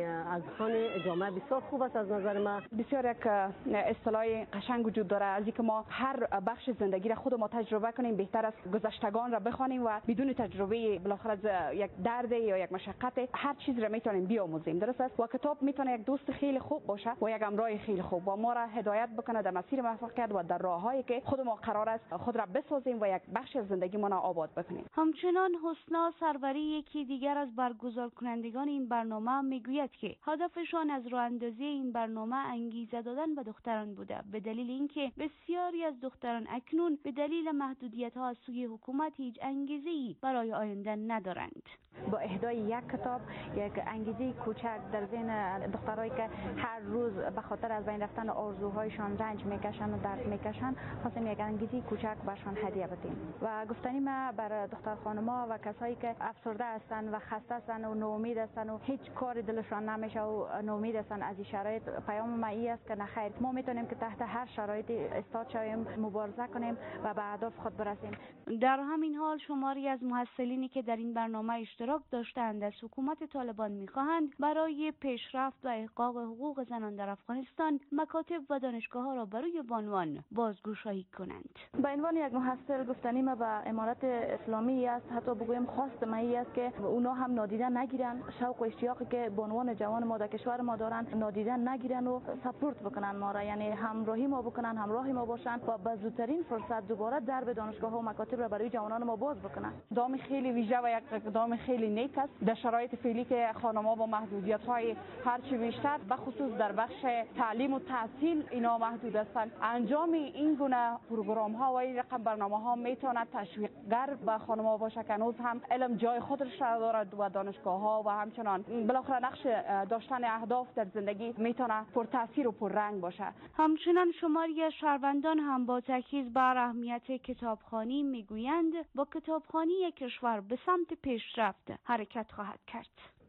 اذهان جامعه بسیار خوب است. از نظر من بسیار یک اصطلاح قشنگ وجود داره از اینکه ما هر بخش زندگی را خود ما تجربه کنیم. بهتر است گذشتگان را بخوانیم و بدون تجربه بالاخره یک درد یا یک مشقت هر چیز را میتونیم بیاموزیم. درست است و کتاب میتونه یک دوست خیلی خوب باشه و یک همراه خیلی خوب و ما را هدایت بکنه در مسیر موفقیت و در راههایی که خود ما قرار است خود را بسازیم و یک بخش از زندگی ما را آباد بکنیم. همچنان حسنا سروری یکی دیگر از برگزار کنندگان این برنامه میگوید که هدفشان از راه اندازی این برنامه انگیزه دادن به دختران بوده، به دلیل اینکه بسیاری از دختران اکنون به دلیل محدودیت‌ها از سوی حکومت هیچ انگیزه‌ای برای آینده ندارند. با اهدای یک کتاب یک انگیزه کوچک در ذهن دخترایی که هر روز به خاطر از بین رفتن آرزوهایشان رنج میکشن و درد میکشن خواستیم یک انگیزه کوچک برشان هدیه بدیم. و گفتنی ما بر دختر خانم‌ها و کسایی که افسرده هستند و خسته هستند و ناامید هستند و هیچ کاری دلشان نمیشه و ناامید هستند از این شرایط، پیام ما این است که نخیر، ما میتونیم که تحت هر شرایطی استاد شویم، مبارزه کنیم و به اهداف خود برسیم. در همین حال شماری از محصلینی که در این برنامه اشتراک داشتند از حکومت طالبان می‌خواهند برای پیشرفت و احقاق حقوق زنان در افغانستان مکاتب و دانشگاه‌ها را برای بانوان بازگشایی کنند. به عنوان یک محصل گفتنی ما به امارت اسلامی است، حتی بگویم خواست ما این است که اونا هم نادیده نگیرن شوق و اشتیاقی که بانوان جوان ما در کشور ما دارن نادیده نگیرن و سپورت بکنن ما را، یعنی همراهی ما بکنن، همراه ما باشن و به زودترین فرصت دوباره درب دانشگاه‌ها و مکاتب را برای جوانان ما باز بکنن. اقدام خیلی ویژه و یک اقدام خیلی نیک است در شرایط فعلی که خانم‌ها با محدودیت‌های هرچی بیشتر به خصوص در بخش تعلیم و تحصیل اینا محدود هستند. انجام این گونه پروگرام‌ها و این رقم برنامه‌ها میتواند تشویقگر به خانم‌ها باشه که هنوز هم علم جای خودش را دارد و دانشگاه‌ها و همچنان بالاخره نقش داشتن اهداف در زندگی میتونه پر تاثیر و پر رنگ باشه. همچنان شماری از شهروندان هم با تاکید بر اهمیت کتابخوانی میگویند با کتابخوانی کشور به سمت پیشرفت حرکت خواهد کرد.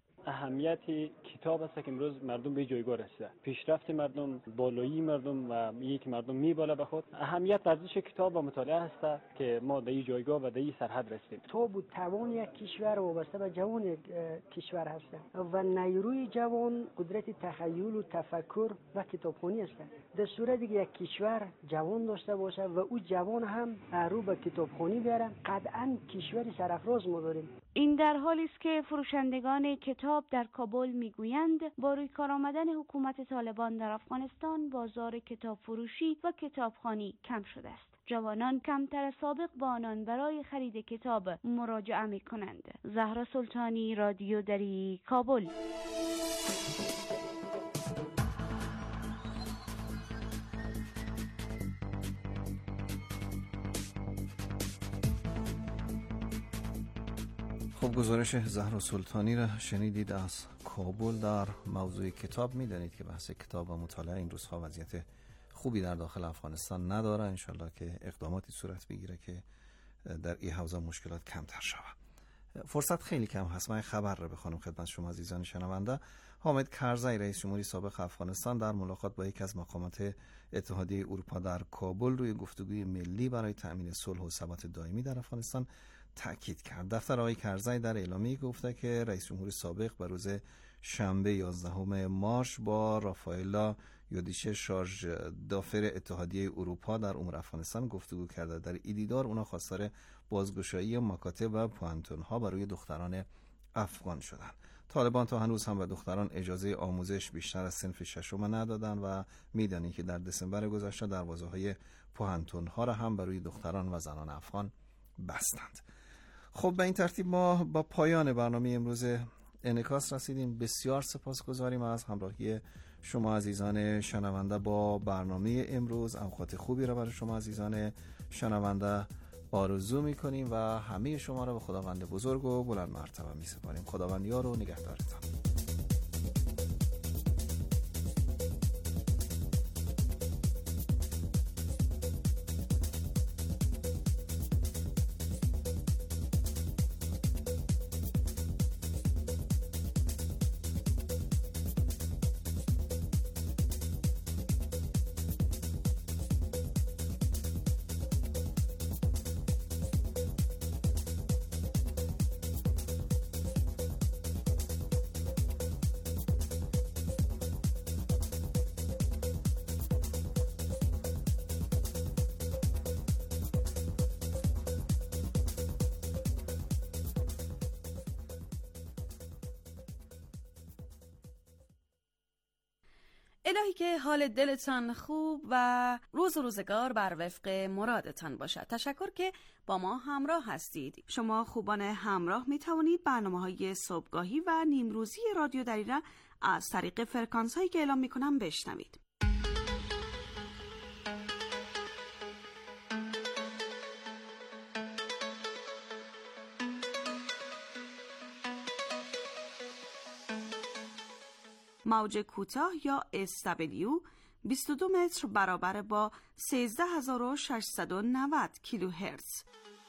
اهمیت کتاب است که امروز مردم به جایگاه رسیده، پیشرفت مردم، بالایی مردم و یک مردم میباله به خود. اهمیت ارزش کتاب و مطالعه است که ما در این جایگاه و در این سرحد رسیدیم. تو بود توان یک کشور وابسته به جوان یک کشور هست و نیروی جوان قدرت تخیل و تفکر و کتابخوانی است. در صورتی که یک کشور جوان داشته باشه و او جوان هم رو به کتابخوانی بیاره قطعا کشوری سرافراز ما داریم. این در حالی است که فروشندگان کتاب در کابل میگویند با روی کار آمدن حکومت طالبان در افغانستان بازار کتاب فروشی و کتابخوانی کم شده است. جوانان کمتر از سابق با آنان برای خرید کتاب مراجعه میکنند. زهرا سلطانی، رادیو دری، کابل. خب گزارش زهرا سلطانی را شنیدید از کابل در موضوع کتاب. میدانید که بحث کتاب و مطالعه این روزها وضعیت خوبی در داخل افغانستان نداره. انشالله که اقداماتی صورت بگیره که در این حوزه مشکلات کمتر شود. فرصت خیلی کم هست. من خبر را بخونم خدمت شما عزیزان شنونده. حامد کرزی رئیس جمهوری سابق افغانستان در ملاقات با یکی از مقامات اتحادیه اروپا در کابل روی گفتگوی ملی برای تأمین صلح و ثبات دائمی در افغانستان تاکید کرد. دفتر آقای کرزی در اعلامیه گفته که رئیس جمهور سابق بر روز شنبه 11 مارس با رافائلا یودیشه شارژ دافر اتحادیه اروپا در امور افغانستان گفتگو کرده. در این دیدار اونا خواستار بازگشایی مکاتب و پوانتون‌ها برای دختران افغان شدند. طالبان تا هنوز هم به دختران اجازه آموزش بیشتر از صنف ششم ندادند و میدانید که در دسامبر گذشته دروازه‌های پوانتون‌ها را هم برای دختران و زنان افغان بستند. خب به این ترتیب ما با پایان برنامه امروز انعکاس رسیدیم. بسیار سپاسگزاریم از همراهی شما عزیزان شنونده با برنامه امروز. اوقات خوبی را برای شما عزیزان شنونده آرزو میکنیم و همه شما را به خداوند بزرگ و بلند مرتبه میسپاریم. خداوند یار و نگهدارتان. الهی که حال دلتان خوب و روز و روزگار بر وفق مرادتان باشد. تشکر که با ما همراه هستید. شما خوبان همراه می توانید برنامه‌های صبحگاهی و نیمروزی رادیو دریرا از طریق فرکانس هایی که اعلام می کنم بشنوید. موج کوتاه یا SW 22 متر برابر با 13690 کیلوهرتز.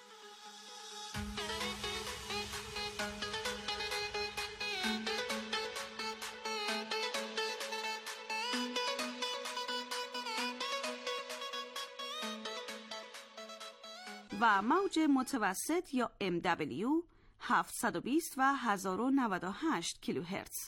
و موج متوسط یا MW 720 و 1098 کیلوهرتز.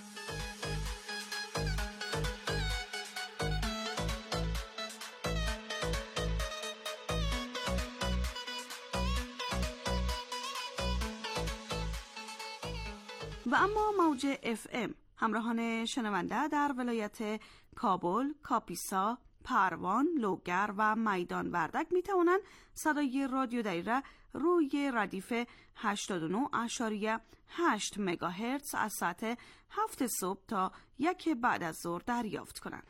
و اما موج FM همراهان شنونده در ولایت کابل، کاپیسا، پروان، لوگر و میدان وردک می توانند صدای رادیو دریرا روی ردیف 89.8 مگاهرتز از ساعت 7 صبح تا 1 بعد از ظهر دریافت کنند.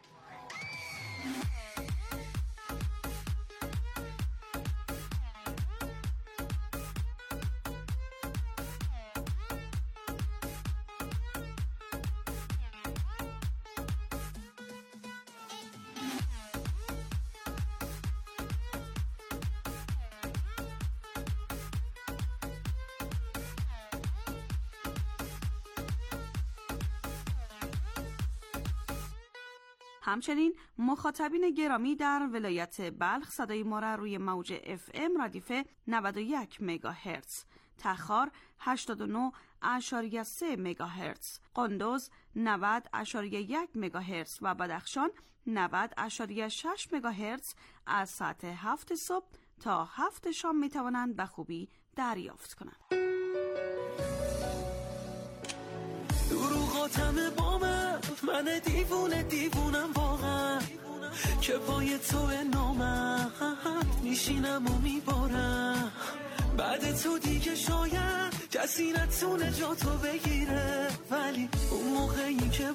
همچنین مخاطبین گرامی در ولایت بلخ صدای ما را روی موج FM ردیف 91 مگاهرتز، تخار 89.3 مگاهرتز، قندوز 90.1 مگاهرتز و بدخشان 90.6 مگاهرتز از ساعت 7 صبح تا 7 شام می توانند به خوبی دریافت کنند. دروغاتم با من دیوونم واقعا که پای تو نامرد میشینم و میبارم. بعد تو دیگه شاید کسی نتونه جا تو بگیره، ولی اون موقعی که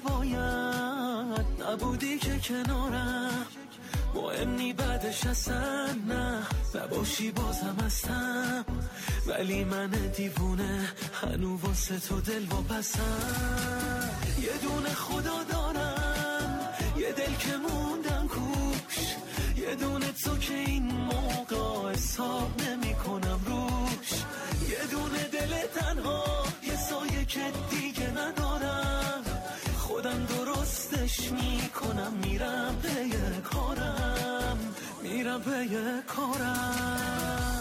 باید نبودی که کنارم. مهم نی بعدش اصلا نه، نباشی بازم هستم، ولی من دیوونه هنو واسه تو دل واپسم. یه دونه خدا دارم، یه دل که موندم کوش، یه دونه تو که این موقع حساب نمی کنم روش. یه دونه دل تنها، یه سایه که دیگه ندارم، خودم درستش می کنم، میرم به کارم، میرم به کارم.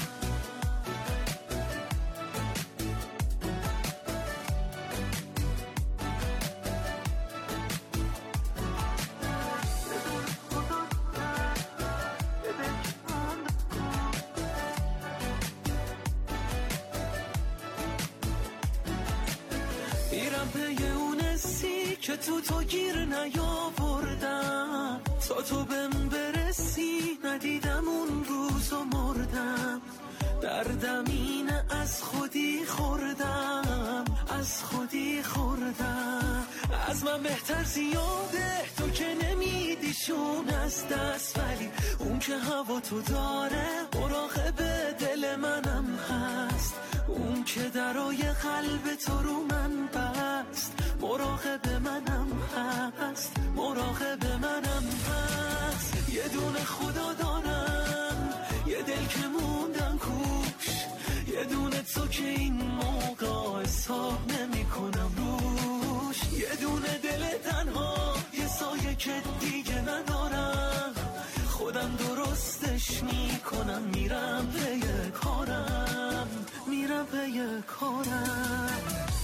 میرم به اون سی که تو گیر نیاوردم، تا تو بهم برسی ندیدم اون روزو مردم. دردم اینه از خودی خوردم، از خودی خوردم. از من بهتر زیاده تو که نمیدیشون از دست، ولی اون که هوا تو داره مراقب دل منم هست. اون که درای قلب تو رو من بست، مراقب منم هست، مراقب منم هست. یه دونه خدا دارم، یه دل که موندم کوش، یه دونه تو که این موقع حساب نمی کنم روش. یه دونه دل تنها، یه سایه که دیگه ندارم، خودم درستش می کنم، میرم به کارم، میرم به کارم.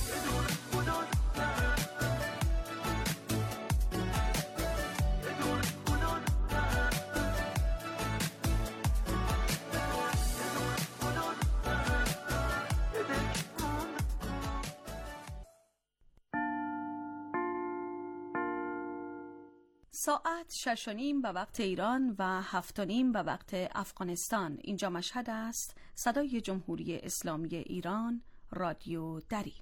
ساعت 6:30 به وقت ایران و 7:30 به وقت افغانستان. اینجا مشهد است. صدای جمهوری اسلامی ایران، رادیو دری.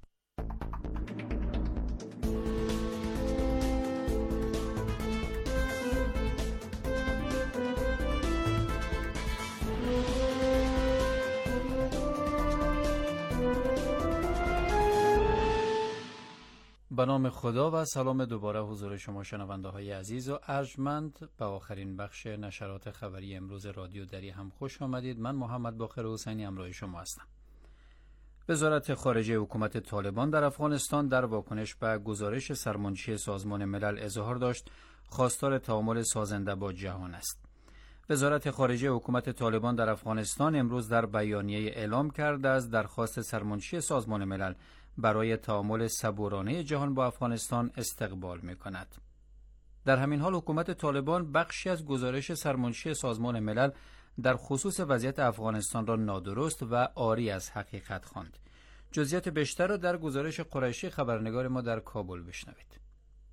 به نام خدا و سلام دوباره حضور شما شنونده های عزیز و ارجمند. به آخرین بخش نشرات خبری امروز رادیو دری هم خوش آمدید. من محمد باقر حسینی همراه شما هستم. وزارت خارجه حکومت طالبان در افغانستان در واکنش به گزارش سرمنشی سازمان ملل اظهار داشت خواستار تعامل سازنده با جهان است. وزارت خارجه حکومت طالبان در افغانستان امروز در بیانیه اعلام کرده از درخواست سرمنشی سازمان ملل برای تعامل صبورانه جهان با افغانستان استقبال می‌کند. در همین حال حکومت طالبان بخشی از گزارش سرمنشی سازمان ملل در خصوص وضعیت افغانستان را نادرست و عاری از حقیقت خواند. جزئیات بیشتر را در گزارش قریشی خبرنگار ما در کابل بشنوید.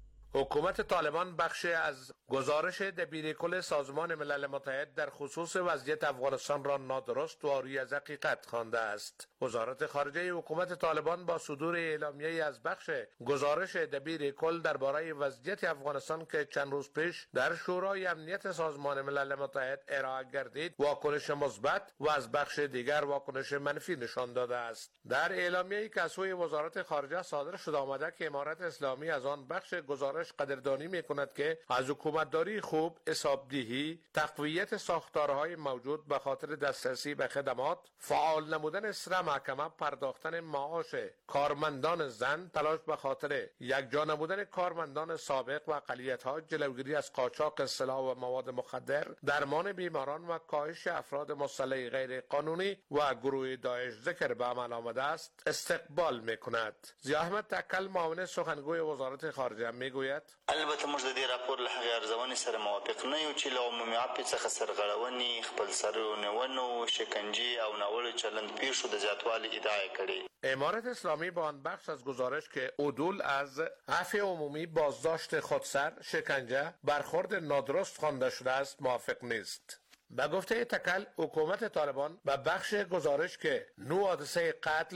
حکومت طالبان بخشی از گزارش دبیرکل سازمان ملل متحد در خصوص وضعیت افغانستان را نادرست و عاری از حقیقت خوانده است. وزارت خارجه حکومت طالبان با صدور اعلامیه‌ای از بخش گزارش دبیرکل درباره وضعیت افغانستان که چند روز پیش در شورای امنیت سازمان ملل متحد ارائه گردید واکنش مثبت و از بخش دیگر واکنش منفی نشان داده است. در اعلامیه‌ای که از سوی وزارت خارجه صادر شده آمده که امارت اسلامی از آن بخش گزارش قدردانی می‌کند که از حکومتداری خوب، حسابدهی، تقویت ساختارهای موجود به خاطر دسترسی به خدمات، فعال نمودن سر محکمه، پرداختن معاش کارمندان زن، تلاش به خاطر یکجا نمودن کارمندان سابق و اقلیت‌ها، جلوگیری از قاچاق سلاح و مواد مخدر، درمان بیماران و کاهش افراد مسلح غیر قانونی و گروه داعش ذکر به عمل آمده است، استقبال می‌کند. ضیاء احمد تکل معاون سخنگوی وزارت خارجه می‌گوید البته موږ د دې راپور له هغې ارزونې سره موافق نه یو چې له عمومي عفو څخه سرغړونې، خپلسرونه‌ونو، شکنجې او ناوړه چلند پیښو د زیاتوالي ادعا کړې. امارت اسلامی با آن بخش از گزارش که عدول از عفو عمومی، بازداشت خودسر، شکنجه، برخورد نادرست خوانده شده است موافق نیست. به گفته تکل حکومت طالبان به بخش گزارش که 9 حادثه قتل،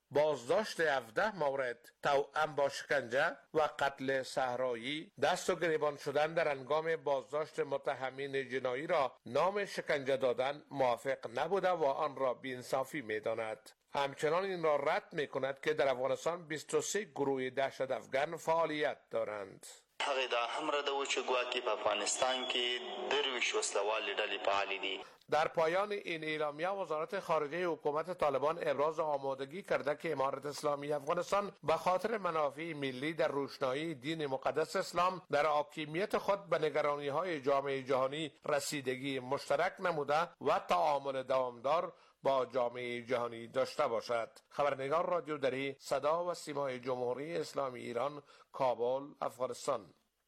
بازداشت 17 مورد، توأم با شکنجه و قتل صحرایی، دست و گریبان شدن در هنگام بازداشت متهمین جنایی را نام شکنجه دادن موافق نبوده و آن را بی‌انصافی می‌داند. همچنان این را رد می‌کند که در افغانستان 23 گروه دهشت افغان فعالیت دارند. هغه دا هم ردو چې ګواکې په افغانستان کې درویش وسلوالې ډلې فعالې دي. در پایان این اعلامیه وزارت خارجه حکومت طالبان ابراز آمادگی کرده که امارت اسلامی افغانستان به خاطر منافع ملی در روشنایی دین مقدس اسلام در حاکمیت خود به نگرانی‌های جامعه جهانی رسیدگی مشترک نموده و تعامل دوامدار با جامعه جهانی داشته باشد. خبرنگار رادیو دری، صدا و سیمای جمهوری اسلامی ایران، کابل، افغانستان.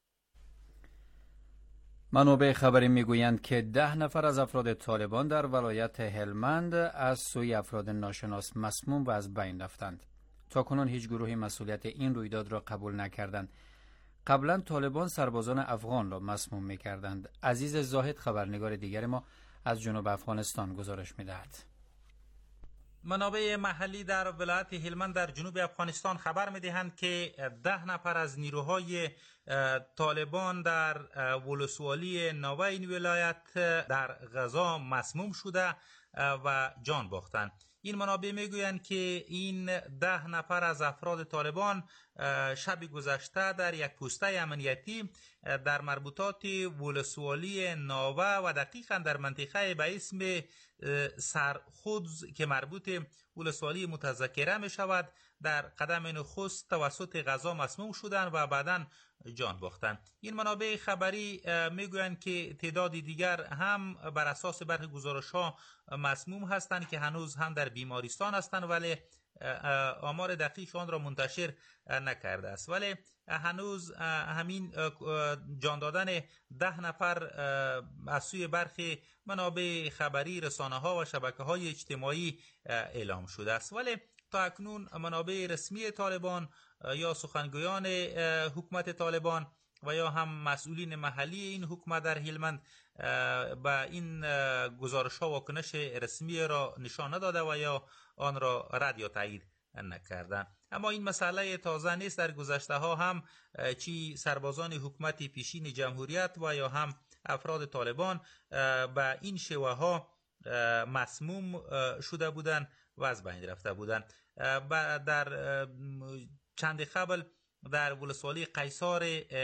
منابع خبری میگویند که 10 نفر از افراد طالبان در ولایت هلمند از سوی افراد ناشناس مسموم و از بین رفتند. تاکنون هیچ گروهی مسئولیت این رویداد را قبول نکردند. قبلا طالبان سربازان افغان را مسموم میکردند. عزیز زاهد خبرنگار دیگر ما از جنوب افغانستان گزارش میدهد. منابع محلی در ولایت هلمند در جنوب افغانستان خبر می‌دهند که 10 نفر از نیروهای طالبان در ولسوالی نوه این ولایت در غزا مسموم شده و جان باختند. این منابع میگویند که این 10 نفر از افراد طالبان شب گذشته در یک پوسته امنیتی در مربوطات ولسوالی ناوه و دقیقاً در منطقه به اسم سرخودز که مربوط ولسوالی متذکره می شود در قدم نخست توسط غزا مسموم شدند و بعداً جان باختند. این منابع خبری میگویند که تعداد دیگر هم بر اساس برخی گزارش‌ها مسموم هستند که هنوز هم در بیمارستان هستند ولی آمار دقیق آن را منتشر نکرده است. ولی هنوز همین جان دادن 10 نفر از سوی برخی منابع خبری، رسانه‌ها و شبکه‌های اجتماعی اعلام شده است. ولی تا اکنون منابع رسمی طالبان یا سخنگویان حکومت طالبان و یا هم مسئولین محلی این حکومت در هلمند به این گزارش‌ها واکنش رسمی را نشان نداده و یا آن را رد یا تایید نکردند. اما این مسئله تازه نیست. در گذشته ها هم چی سربازان حکومت پیشین جمهوریت و یا هم افراد طالبان به این شیوه ها مسموم شده بودند و از بین رفته بودند. در چند قبل در ولسوالی قیصار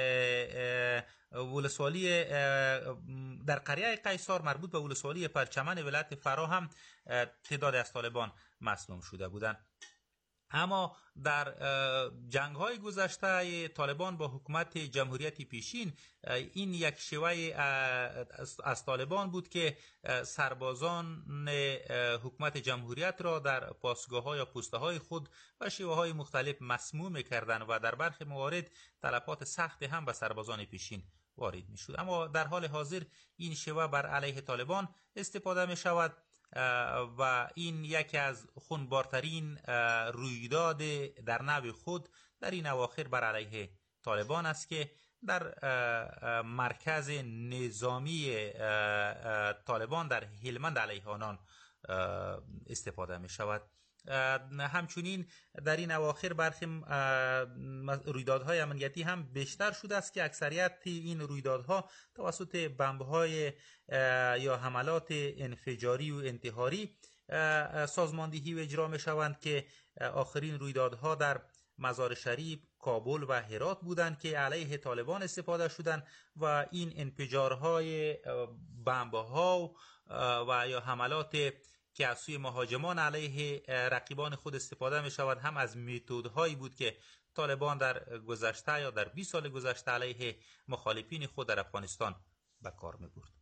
در قریه قیصار مربوط به ولسوالی پرچمن ولایت فرا هم تعداد از طالبان مسموم شده بودند. اما در جنگ‌های گذشته طالبان با حکومت جمهوریت پیشین این یک شیوه از طالبان بود که سربازان حکومت جمهوریت را در پاسگاه‌ها یا پوسته‌های خود و شیوه‌های مختلف مسموم می‌کردند و در برخی موارد تلفات سخت هم به سربازان پیشین وارد می‌شد. اما در حال حاضر این شیوه بر علیه طالبان استفاده می‌شود و این یکی از خونبارترین رویداد در نوع خود در این اواخر بر علیه طالبان است که در مرکز نظامی طالبان در هلمند علیه آنان استفاده می شود. همچنین در این اواخر برخی رویدادهای امنیتی هم بیشتر شده است که اکثریت این رویدادها توسط بمب‌های یا حملات انفجاری و انتحاری سازماندهی و اجرا می شوند که آخرین رویدادها در مزار شریف، کابل و هرات بودند که علیه طالبان استفاده شدند و این انفجارهای بمب‌ها و یا حملات که از سوی مهاجمان علیه رقیبان خود استفاده می شود هم از متدهایی بود که طالبان در گذشته یا در 20 سال گذشته علیه مخالفین خود در افغانستان به کار می برد.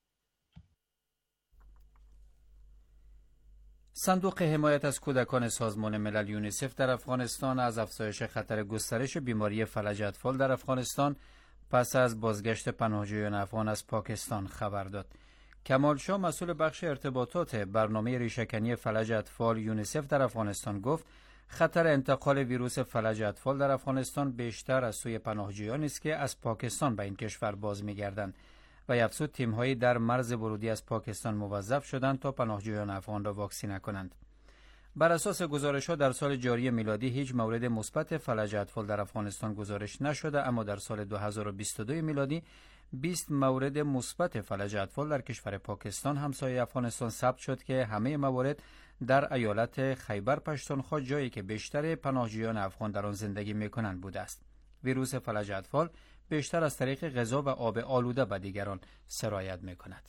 صندوق حمایت از کودکان سازمان ملل یونیسف در افغانستان از افزایش خطر گسترش بیماری فلج اطفال در افغانستان پس از بازگشت پناهجویان افغان از پاکستان خبر داد. کمال شاه مسئول بخش ارتباطات برنامه ریشه‌کنی فلج اطفال یونیسف در افغانستان گفت خطر انتقال ویروس فلج اطفال در افغانستان بیشتر از سوی پناهجویانی است که از پاکستان به این کشور باز می‌گردند و افزود تیم‌هایی در مرز ورودی از پاکستان موظف شدند تا پناهجویان افغان را واکسینه کنند. بر اساس گزارش‌ها در سال جاری میلادی هیچ مورد مثبت فلج اطفال در افغانستان گزارش نشده، اما در سال 2022 میلادی 20 مورد مثبت فلج اطفال در کشور پاکستان همسایه افغانستان ثبت شد که همه موارد در ایالت خیبر پشتونخوا، جایی که بیشتر پناهجویان افغان در آن زندگی می‌کنند بوده است. ویروس فلج اطفال بیشتر از طریق غذا و آب آلوده به دیگران سرایت می‌کند.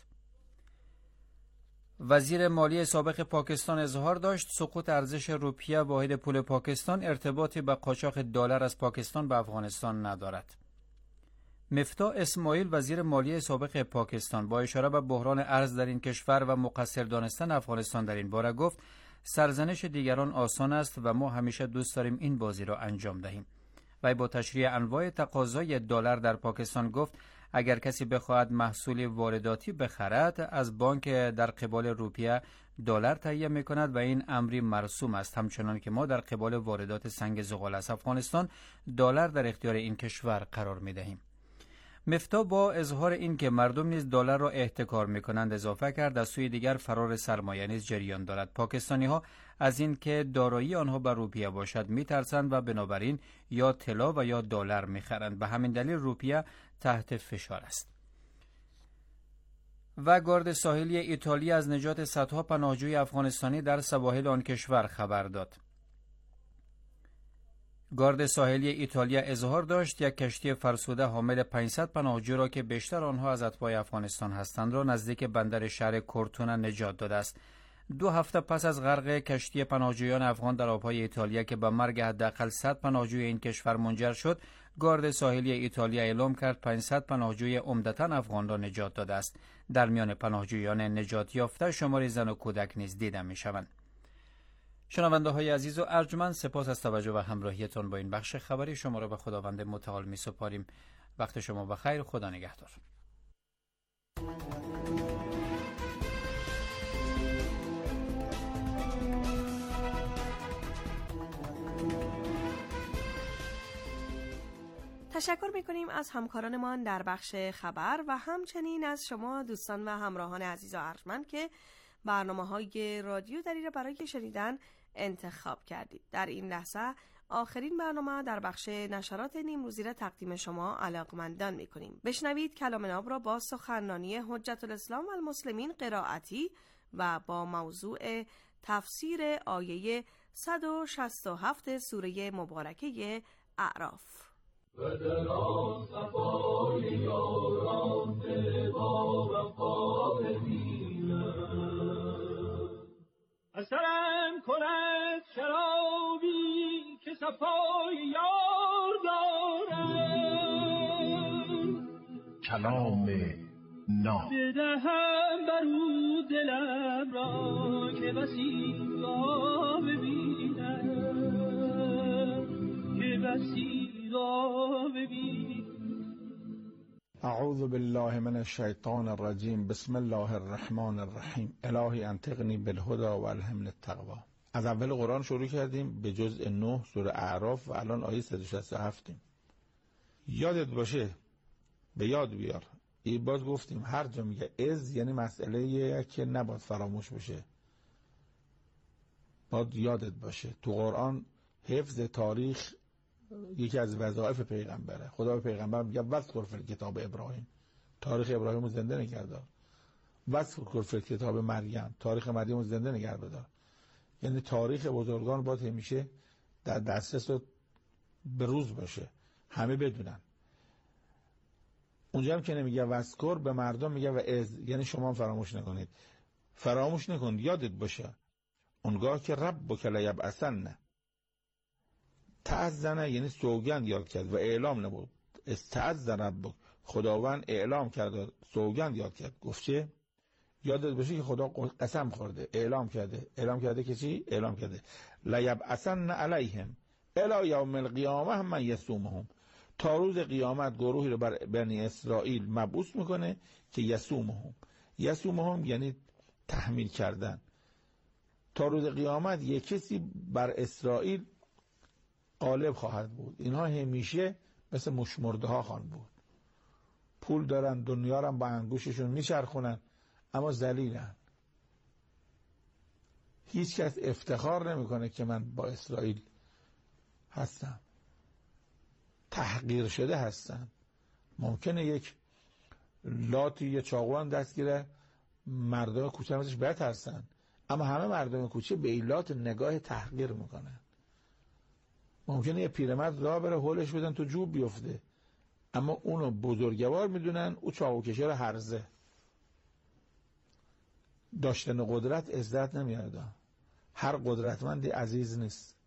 وزیر مالی سابق پاکستان اظهار داشت سقوط ارزش روپیه واحد پول پاکستان ارتباطی به قاچاق دلار از پاکستان به افغانستان ندارد. مفتاح اسماعیل وزیر مالی سابق پاکستان با اشاره به بحران ارز در این کشور و مقصر دانستن افغانستان در این باره گفت سرزنش دیگران آسان است و ما همیشه دوست داریم این بازی را انجام دهیم. وی با تشریح انواع تقاضای دلار در پاکستان گفت اگر کسی بخواهد محصول وارداتی بخرد از بانک در قبال روپیه دلار تهیه می‌کند و این امری مرسوم است، همچنان که ما در قبال واردات سنگ زغال از افغانستان دلار در اختیار این کشور قرار می‌دهیم. مفتاح با اظهار این که مردم نیز دلار را احتکار می‌کنند اضافه کرد از سوی دیگر فرار سرمایه نیز جریان دارد. پاکستانی‌ها از این که دارایی آنها بر روپیه باشد می‌ترسند و بنابراین یا طلا و یا دلار می‌خرند. به همین دلیل روپیه تحت فشار است. و گارد ساحلی ایتالیا از نجات صدها پناهجوی افغانستانی در سواحل آن کشور خبر داد. گارد ساحلی ایتالیا اظهار داشت یک کشتی فرسوده حامل 500 پناهجو را که بیشتر آنها از اتباع افغانستان هستند را نزدیک بندر شهر کورتونا نجات داده است. 2 هفته پس از غرق کشتی پناهجویان افغان در آبهای ایتالیا که به مرگ حداقل 100 پناهجوی این کشور منجر شد، گارد ساحلی ایتالیا اعلام کرد 500 پناهجوی عمدتاً افغان را نجات داده است. در میان پناهجویان نجات یافته شماری زن و کودک نیز دیده می‌شوند. شنونده های عزیز و ارجمند، سپاس از توجه و همراهیتان با این بخش خبری. شما را به خداوند متعال می سپاریم. وقت شما بخیر. خدا نگهدار. تشکر می‌کنیم از همکارانمان در بخش خبر و همچنین از شما دوستان و همراهان عزیز و ارجمند که برنامه‌های رادیو دری را برای شنیدن انتخاب کردید. در این لحظه آخرین برنامه در بخش نشرات نیمروزی را تقدیم شما علاقمندان می‌کنیم. بشنوید کلام ناب را با سخنرانی حجت الاسلام و المسلمین قرائتی و با موضوع تفسیر آیه 167 سوره مبارکه اعراف. و در آن صفای یاران با وفا ببینم اثرم کند شرابی که صفای یار دارم کلام ناب بدهم برو دلم را که بسی را ببینم که بسی اعوذ بالله من الشیطان الرجیم. بسم الله الرحمن الرحیم. الهی انطقنی بالهدى و الهمنی التقوی. از اول قرآن شروع کردیم به جزء 9 سوره اعراف و الان آیه 167. یادت باشه، به یاد بیار. این باز گفتیم هر جا میگه از یعنی مسئله که نباید فراموش بشه، باید یادت باشه. تو قرآن حفظ تاریخ یکی از وظایف پیغمبره. خدا به پیغمبر میگه وذکر فی کتاب ابراهیم، تاریخ ابراهیم رو زنده نگه دار. وذکر فی کتاب مریم، تاریخ مریم رو زنده نگه دار. یعنی تاریخ بزرگان باید همیشه در دسترس و به روز باشه، همه بدونن. اونجا هم که نمیگه وذکر، به مردم میگه و از، یعنی شما فراموش نکنید. فراموش نکن، یادت باشه اونگاه که ربک لیبعثن، تعذن یعنی سوگند یاد کرد و اعلام نبود. استعذن ربک، خداوند اعلام کرد، سوگند یاد کرد. گفت چه؟ یادت باشه که خدا قسم خورده، اعلام کرده. اعلام کرده که چی؟ اعلام کرده لیبعثن علیهم الی یوم القیامه من یصومهم، تا روز قیامت گروهی رو بر بنی اسرائیل مبعوث میکنه که یصومهم یعنی تحمیل کردن. تا روز قیامت یک کسی بر اسرائیل غالب خواهد بود. اینها همیشه مثل مشمرده ها خواهند بود. پول دارن، دنیا رو با انگوششون میچرخونن، اما ذلیلن. هیچ کس افتخار نمیکنه که من با اسرائیل هستم، تحقیر شده هستم. ممکنه یک لاتی یا چاقوان دستگیره مردم کوچه ازش بترسن، اما همه مردم کوچه به این لات نگاه تحقیر میکنن. ممکنه یه پیرمرد راه بره هولش بدن تو جوب بیفته، اما اونو بزرگوار میدونن، او چاقوکشه رو هرزه. داشتن قدرت عزت نمیاد. هر قدرتمندی عزیز نیست.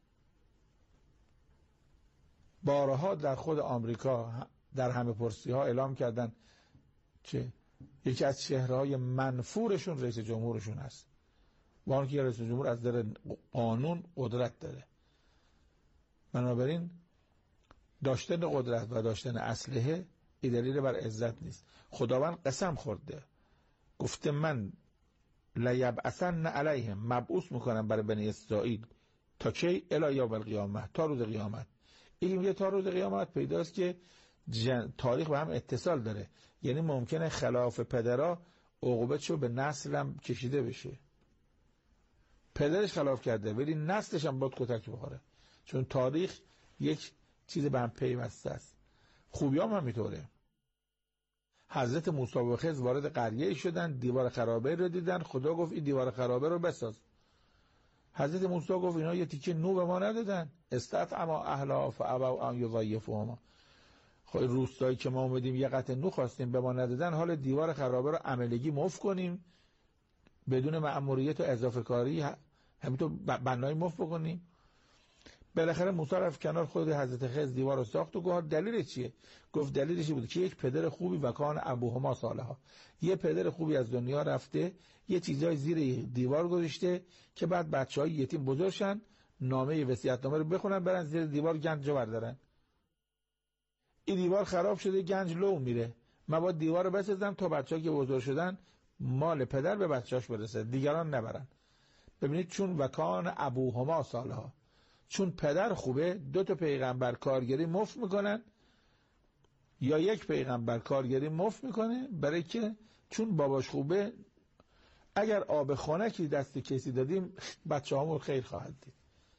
بارها در خود آمریکا در همه پرسی ها اعلام کردن که یکی از چهره‌های منفورشون رئیس جمهورشون هست، با آنکه رئیس جمهور از در قانون قدرت داره. بنابراین داشتن قدرت و داشتن اسلحه این دلیل بر عزت نیست. خداوند قسم خورده، گفته من لیبعثن علیهم، مبعوث میکنم برای بنی اسرائیل تا کی؟ الی یوم القیامه، تا روز قیامت. این میگه تا روز قیامت پیداست که تاریخ به هم اتصال داره، یعنی ممکنه خلاف پدرها عقوبتشو به نسلم کشیده بشه. پدرش خلاف کرده ولی نسلش هم باید کتک بخوره، چون تاریخ یک چیز به هم پیوسته است. خوبیام هم میطوره. حضرت موسی و خضر وارد قریه شدن، دیوار خرابه رو دیدن، خدا گفت این دیوار خرابه رو بساز. حضرت موسی گفت اینا یه تیکه نو به ما ندادن، استطعما اهلها فابوا ان یضیفوهما. خب روستایی که ما اومدیم یه قطعه نو خواستیم به ما ندادن، حال دیوار خرابه رو عملگی مفت کنیم بدون مأموریت و اضافه کاری، همینطور بنای مفت بکنیم. بالاخره موسی رفت کنار، خود حضرت خضر دیوار رو ساخت و گفت دلیل چیه؟ گفت دلیلش بود که یک پدر خوبی و کان ابوهما صالحا، یه پدر خوبی از دنیا رفته، یه چیزای زیر دیوار گذاشته که بعد بچهای یتیم بزرگشن، نامه وصیت‌نامه رو بخونن برن زیر دیوار گنج بردارن. این دیوار خراب شده، گنج لو میره، من باید دیوار رو بسازم تا بچه‌ها که بزرگ شدن مال پدر به بچه‌اش برسه، دیگران نبرن. ببینید چون وکان ابوهما صالحا، چون پدر خوبه، 2 تا پیغمبر کارگری مفت میکنن، یا یک پیغمبر کارگری مفت میکنه، برای که چون باباش خوبه. اگر آب خنکی دست کسی دادیم بچه همون خیر خواهد دید.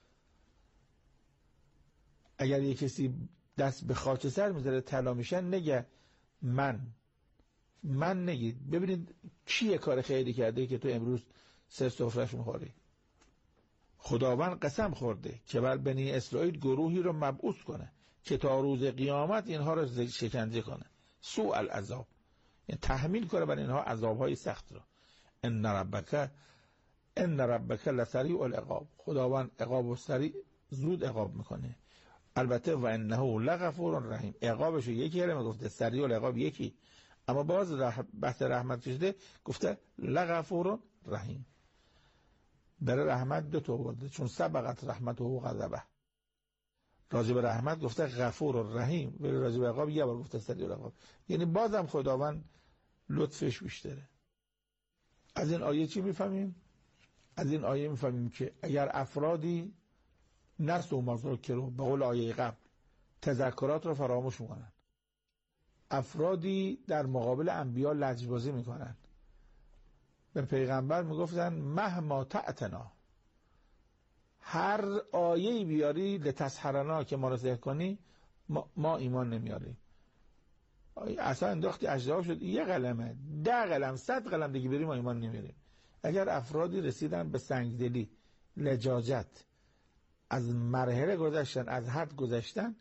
اگر یک کسی دست به خاک سر میذاره طلا میشن، نگه من نگید. ببینید کیه کار خیری کرده که تو امروز سر سفرش میخوری. خداوند قسم خورده که بر بنی اسرائیل گروهی رو مبعوث کنه که تا روز قیامت اینها رو شکنجه کنه، سوء العذاب، یعنی تحمیل کنه بر اینها عذابهای سخت رو. ان ربک لسریع العقاب، خداوند عقاب و سریع زود عقاب میکنه. البته و انه لغفور رحیم، عقابش یکی کلمه گفته، سریع العقاب یکی، اما باز بحث رحمت شده گفته لغفور رحیم. برای رحمت 2 تا آورده، چون سبقت رحمته و غضبه. راجع به رحمت گفته غفور و رحیم، ولی راجع به عقاب یه بار گفته سریع العقاب، یعنی بازم خداوند لطفش بیشتره. از این آیه چی میفهمیم؟ از این آیه میفهمیم که اگر افرادی نسوا ما ذکروا، به قول آیه قبل، تذکرات رو فراموش میکنن، افرادی در مقابل انبیا لجبازی میکنن، به پیغمبر میگفتن مهما تأتنا، هر آیه‌ای بیاری لتسحرنا که ما رو سحر کنی، ما ایمان نمیاریم. اصلا انداختی اجزا شد، 1 قلمه 10 قلم 100 قلم دیگه بریم ما ایمان نمیاریم. اگر افرادی رسیدن به سنگدلی، لجاجت، از مرحله گذشتن، از حد گذشتن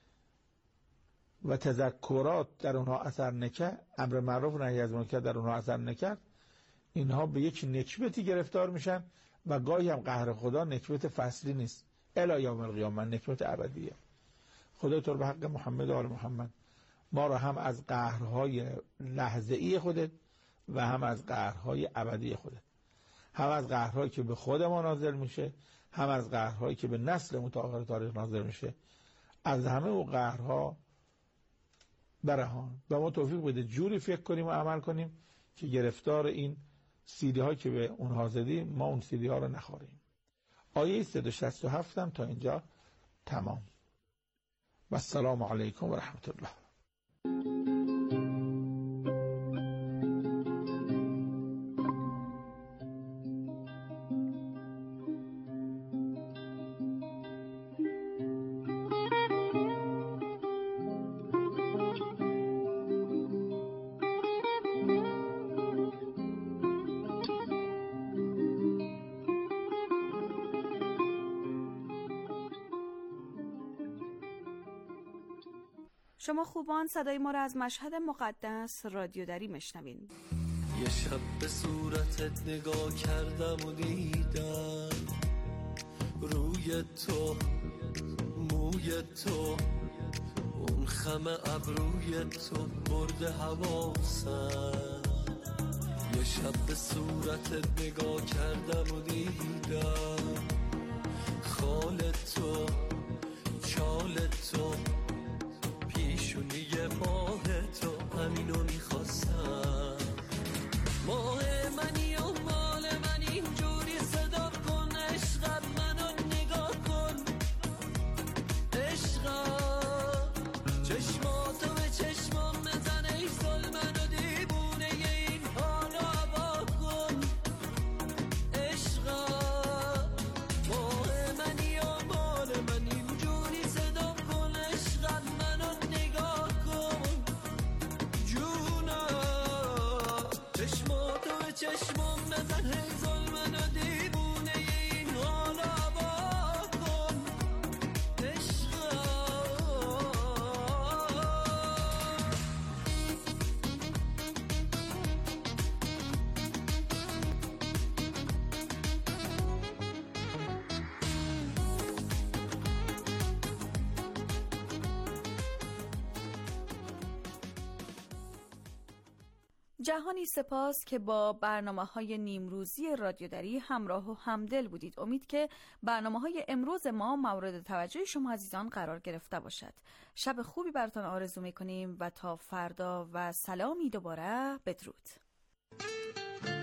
و تذکرات در اونها اثر نکرد، امر معروف و نهی از منکر در اونها اثر نکرد، اینها به یک نکبتی گرفتار میشن و گاهی هم قهر خدا نکبت فصلی نیست، الی یوم القیامه، نکبت ابدیه. خدا تو به حق محمد و آل محمد ما را هم از قهرهای لحظه‌ای خودت و هم از قهرهای ابدی خودت، هم از قهرهایی که به خود ما نازل میشه، هم از قهرهایی که به نسل متأخر تاریخ نازل میشه، از همه اون قهرها برهان. به ما توفیق بده جوری فکر کنیم و عمل کنیم که گرفتار این سیدی ها که به اونها زدیم ما اون سیدی ها رو نخوریم. آیه 167 هم تا اینجا تمام. و السلام علیکم و رحمت الله. شما خوبان صدای ما را از مشهد مقدس رادیو دری میشنوین. یه شب به صورتت نگاه کردم و دیدم روی تو موی تو اون خم ابروی تو برده حواسم. یه شب به صورتت نگاه کردم و دیدم خال تو چال تو پیشونی ماه تو همینو میخواستم. ماه منی و مال من اینجوری صدا کن عشقم منو نگاه کن عشقم چشماتو به چشمام بزن ای ظلمن و دیوونه این حالو عبا کن عشقم. ماه منی و مال من اینجوری صدا کن عشقم منو نگاه کن جونم چشماتو به چشمام بزن ای ظلمن و دیوونه این حالو عبا کن عشقم. جهانی سپاس که با برنامه‌های نیمروزی رادیو دری همراه و همدل بودید. امید که برنامه‌های امروز ما مورد توجه شما عزیزان قرار گرفته باشد. شب خوبی براتون آرزو می‌کنیم و تا فردا و سلامی دوباره، بدرود.